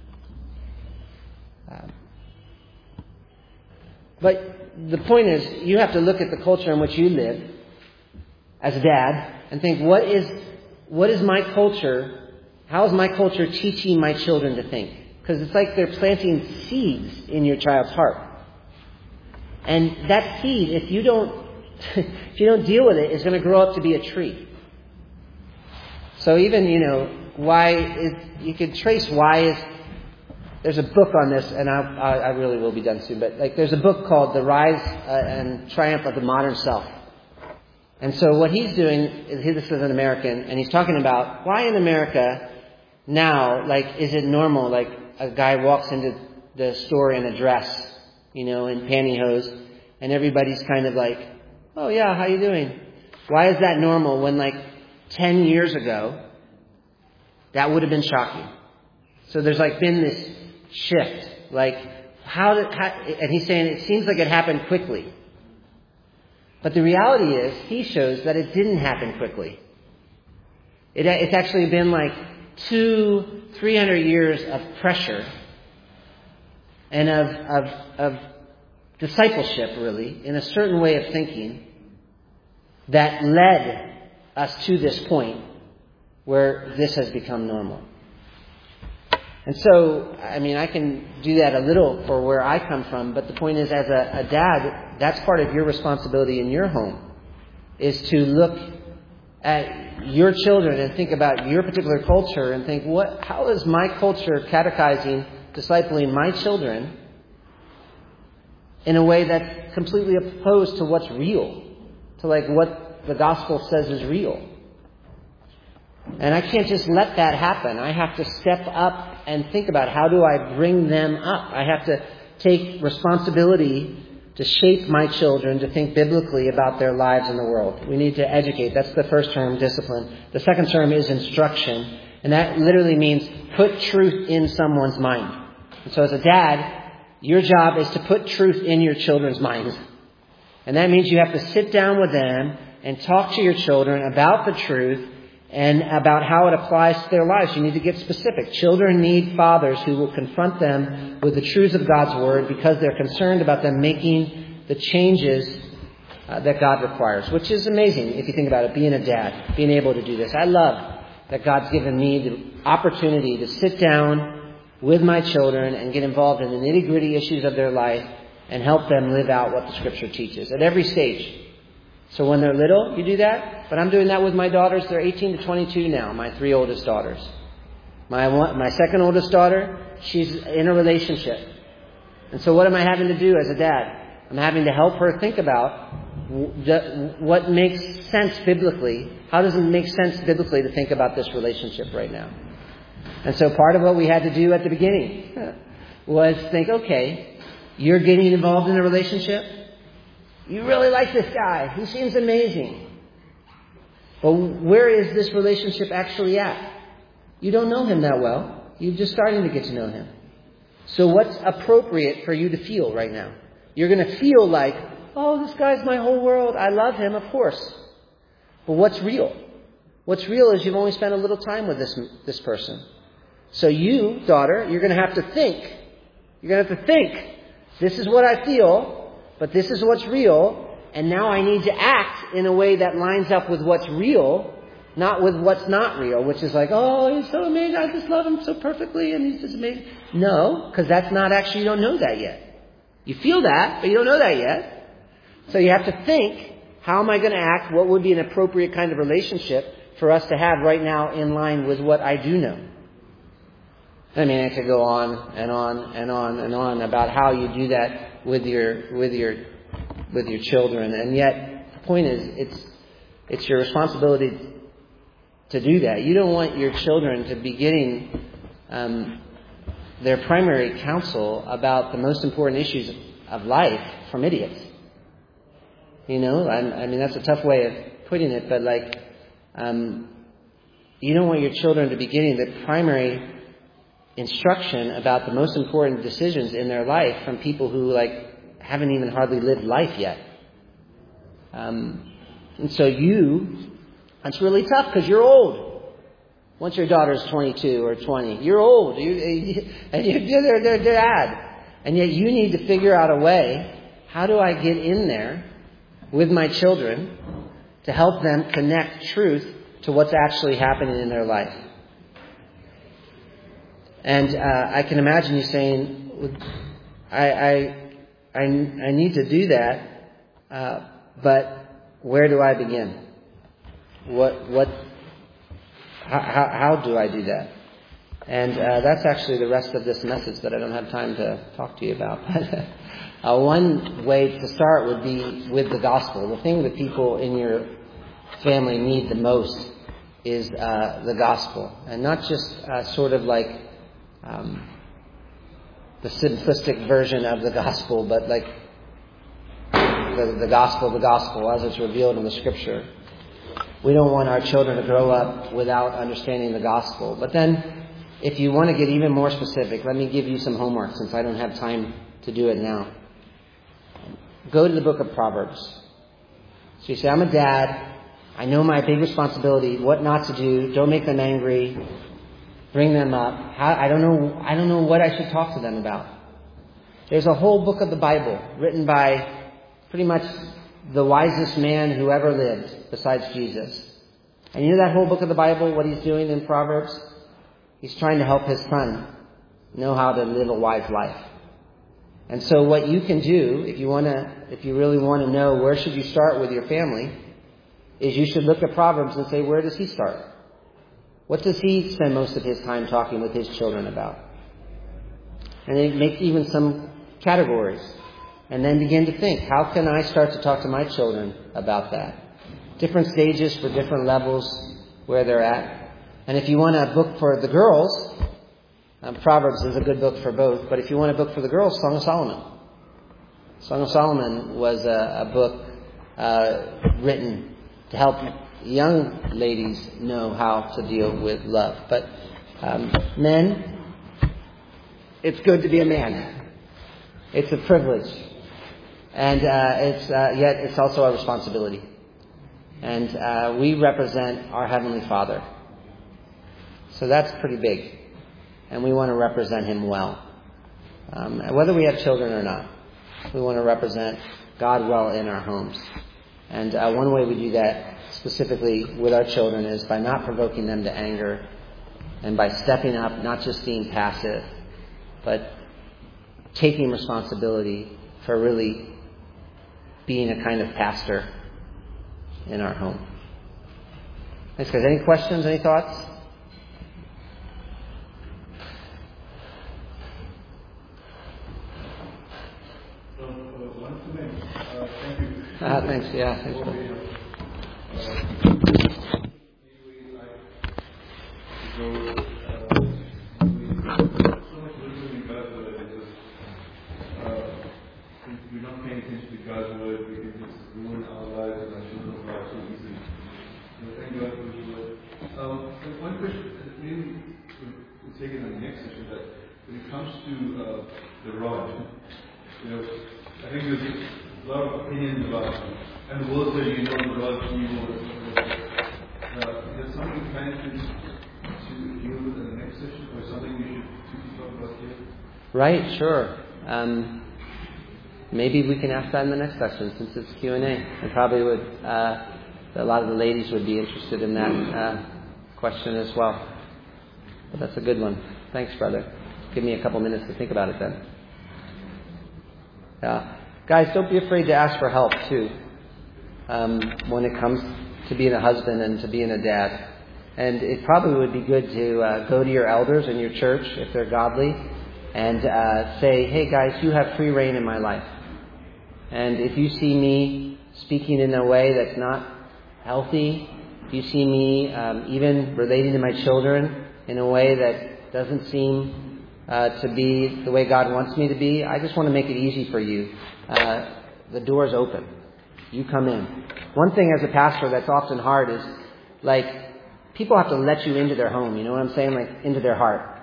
Speaker 1: But the point is, you have to look at the culture in which you live as a dad and think, what is my culture? How is my culture teaching my children to think? Because it's like they're planting seeds in your child's heart. And that seed, if you don't deal with it, is going to grow up to be a tree. So even, you could trace there's a book on this, and I really will be done soon, but there's a book called The Rise and Triumph of the Modern Self. And so what he's doing, this is an American, and he's talking about why in America now, is it normal, a guy walks into the store in a dress, in pantyhose, and everybody's kind of like, oh yeah, how you doing? Why is that normal when 10 years ago, that would have been shocking? So there's been this shift. And he's saying it seems like it happened quickly. But the reality is, he shows that it didn't happen quickly. It's actually been 200-300 years of pressure and of discipleship, really, in a certain way of thinking that led us to this point where this has become normal. And so, I can do that a little for where I come from, but the point is, as a dad, that's part of your responsibility in your home, is to look at your children and think about your particular culture and think, how is my culture catechizing, discipling my children in a way that's completely opposed to what's real, to like what the gospel says is real. And I can't just let that happen. I have to step up and think about how do I bring them up. I have to take responsibility to shape my children to think biblically about their lives in the world. We need to educate. That's the first term, discipline. The second term is instruction. And that literally means put truth in someone's mind. And so as a dad, your job is to put truth in your children's minds. And that means you have to sit down with them and talk to your children about the truth and about how it applies to their lives. You need to get specific. Children need fathers who will confront them with the truths of God's Word because they're concerned about them making the changes that God requires, which is amazing if you think about it, being a dad, being able to do this. I love that God's given me the opportunity to sit down with my children and get involved in the nitty-gritty issues of their life and help them live out what the Scripture teaches at every stage. So when they're little, you do that. But I'm doing that with my daughters. They're 18 to 22 now, my 3 oldest daughters. My second oldest daughter, she's in a relationship. And so what am I having to do as a dad? I'm having to help her think about what makes sense biblically. How does it make sense biblically to think about this relationship right now? And so part of what we had to do at the beginning was think, okay, you're getting involved in a relationship. You really like this guy. He seems amazing. But where is this relationship actually at? You don't know him that well. You're just starting to get to know him. So what's appropriate for you to feel right now? You're going to feel like, oh, this guy's my whole world. I love him, of course. But what's real? What's real is you've only spent a little time with this person. So you, daughter, you're going to have to think. You're going to have to think, this is what I feel. But this is what's real, and now I need to act in a way that lines up with what's real, not with what's not real, which is like, oh, he's so amazing, I just love him so perfectly, and he's just amazing. No, because that's not actually, you don't know that yet. You feel that, but you don't know that yet. So you have to think, how am I going to act? What would be an appropriate kind of relationship for us to have right now in line with what I do know? I mean, I could go on and on and on and on about how you do that with your children, and yet the point is, it's your responsibility to do that. You don't want your children to be getting their primary counsel about the most important issues of life from idiots. You know, I mean that's a tough way of putting it, but you don't want your children to be getting the primary instruction about the most important decisions in their life from people who haven't even hardly lived life yet. And so it's really tough because you're old. Once your daughter's 22 or 20, you're old. And you're their dad. And yet you need to figure out a way, how do I get in there with my children to help them connect truth to what's actually happening in their life? And I can imagine you saying, I need to do that, but where do I begin? How do I do that? And that's actually the rest of this message that I don't have time to talk to you about. One way to start would be with the gospel. The thing that people in your family need the most is the gospel, and not just sort of like the simplistic version of the gospel, but like the gospel as it's revealed in the Scripture. We don't want our children to grow up without understanding the gospel. But then, if you want to get even more specific, let me give you some homework since I don't have time to do it now. Go to the book of Proverbs. So you say, I'm a dad. I know my big responsibility, what not to do. Don't make them angry. Bring them up. I don't know what I should talk to them about. There's a whole book of the Bible written by pretty much the wisest man who ever lived besides Jesus. And you know that whole book of the Bible, what he's doing in Proverbs? He's trying to help his son know how to live a wise life. And so what you can do, if you really want to know where should you start with your family, is you should look at Proverbs and say, where does he start? What does he spend most of his time talking with his children about? And then make even some categories. And then begin to think, how can I start to talk to my children about that? Different stages for different levels where they're at. And if you want a book for the girls, Proverbs is a good book for both. But if you want a book for the girls, Song of Solomon. Song of Solomon was a book written to help young ladies know how to deal with love. But men, it's good to be a man. It's a privilege. And yet it's also a responsibility. And we represent our Heavenly Father. So that's pretty big. And we want to represent Him well. Whether we have children or not, we want to represent God well in our homes. And one way we do that specifically with our children is by not provoking them to anger and by stepping up, not just being passive, but taking responsibility for really being a kind of pastor in our home. Thanks, guys. Any questions? Any thoughts? Thanks. Yeah. Thanks.
Speaker 2: We're not paying attention to God's word. We can just ruin our lives and our children's lives so easily. So thank God for His word. One question, maybe we'll take it in the next session, that when it comes to the rod, I think there's a lot of opinions about, and the world says the rod's evil. Is that something you plan to deal with in the next session, or something we should talk about here?
Speaker 1: Right, sure. Maybe we can ask that in the next session, since it's Q&A. And probably a lot of the ladies would be interested in that question as well. But that's a good one. Thanks, brother. Give me a couple minutes to think about it then. Yeah. Guys, don't be afraid to ask for help, too, when it comes to being a husband and to being a dad. And it probably would be good to go to your elders in your church, if they're godly, and say, hey, guys, you have free reign in my life. And if you see me speaking in a way that's not healthy, if you see me even relating to my children in a way that doesn't seem to be the way God wants me to be, I just want to make it easy for you. The door's open. You come in. One thing as a pastor that's often hard is, people have to let you into their home. You know what I'm saying? Into their heart.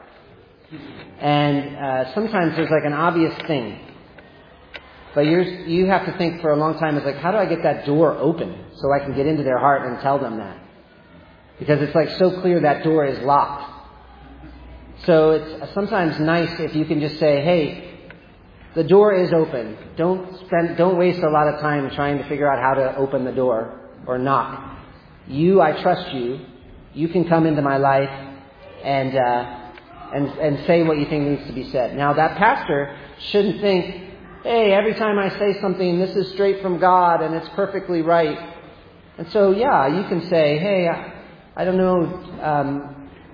Speaker 1: And sometimes there's an obvious thing. But you have to think for a long time, it's how do I get that door open so I can get into their heart and tell them that? Because it's so clear that door is locked. So it's sometimes nice if you can just say, hey, the door is open. Don't waste a lot of time trying to figure out how to open the door or knock. I trust you. You can come into my life and say what you think needs to be said. Now, that pastor shouldn't think, hey, every time I say something, this is straight from God and it's perfectly right. And so, you can say, hey, I don't know,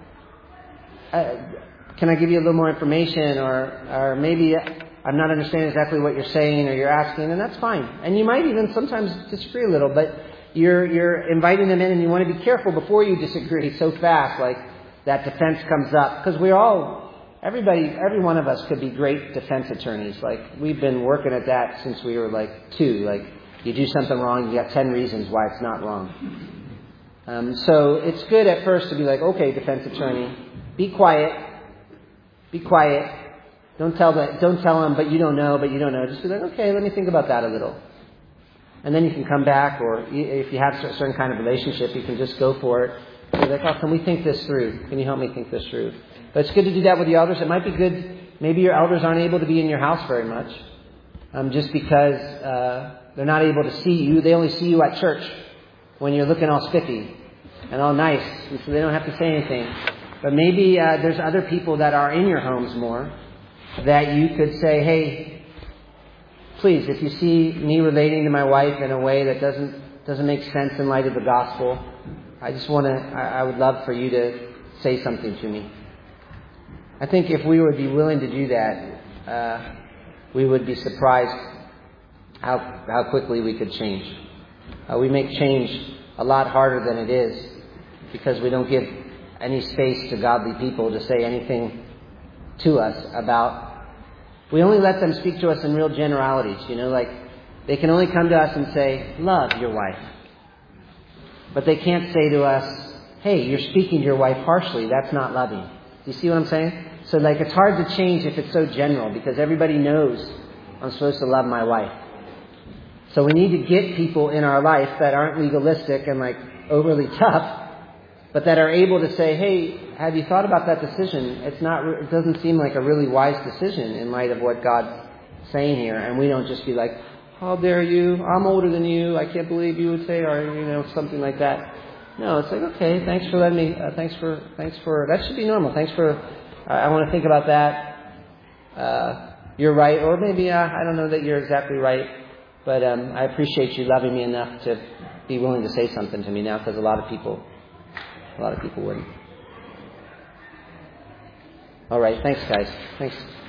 Speaker 1: can I give you a little more information? Or maybe I'm not understanding exactly what you're saying or you're asking, and that's fine. And you might even sometimes disagree a little, but you're inviting them in, and you want to be careful before you disagree so fast, that defense comes up. Because every one of us could be great defense attorneys. We've been working at that since we were 2. You do something wrong, you got 10 reasons why it's not wrong. So it's good at first to be okay, defense attorney, be quiet. Be quiet. Don't tell them, but you don't know. Just be okay, let me think about that a little. And then you can come back, or if you have a certain kind of relationship, you can just go for it. Be can we think this through? Can you help me think this through? But it's good to do that with the elders. It might be good. Maybe your elders aren't able to be in your house very much, just because they're not able to see you. They only see you at church when you're looking all spiffy and all nice, and so they don't have to say anything. But maybe there's other people that are in your homes more that you could say, hey, please, if you see me relating to my wife in a way that doesn't doesn't make sense in light of the gospel, I would love for you to say something to me. I think if we would be willing to do that, we would be surprised how quickly we could change. We make change a lot harder than it is because we don't give any space to godly people to say anything to us about. We only let them speak to us in real generalities, like they can only come to us and say, love your wife. But they can't say to us, hey, you're speaking to your wife harshly. That's not loving. Do you see what I'm saying? So it's hard to change if it's so general because everybody knows I'm supposed to love my wife. So we need to get people in our life that aren't legalistic and overly tough, but that are able to say, hey, have you thought about that decision? It doesn't seem like a really wise decision in light of what God's saying here. And we don't just be like, how dare you? I'm older than you. I can't believe you would say, or, something like that. No, it's okay, thanks for letting me, thanks for, that should be normal. Thanks for, I want to think about that. You're right. Or maybe, I don't know that you're exactly right. But I appreciate you loving me enough to be willing to say something to me now, because a lot of people wouldn't. All right, thanks, guys. Thanks.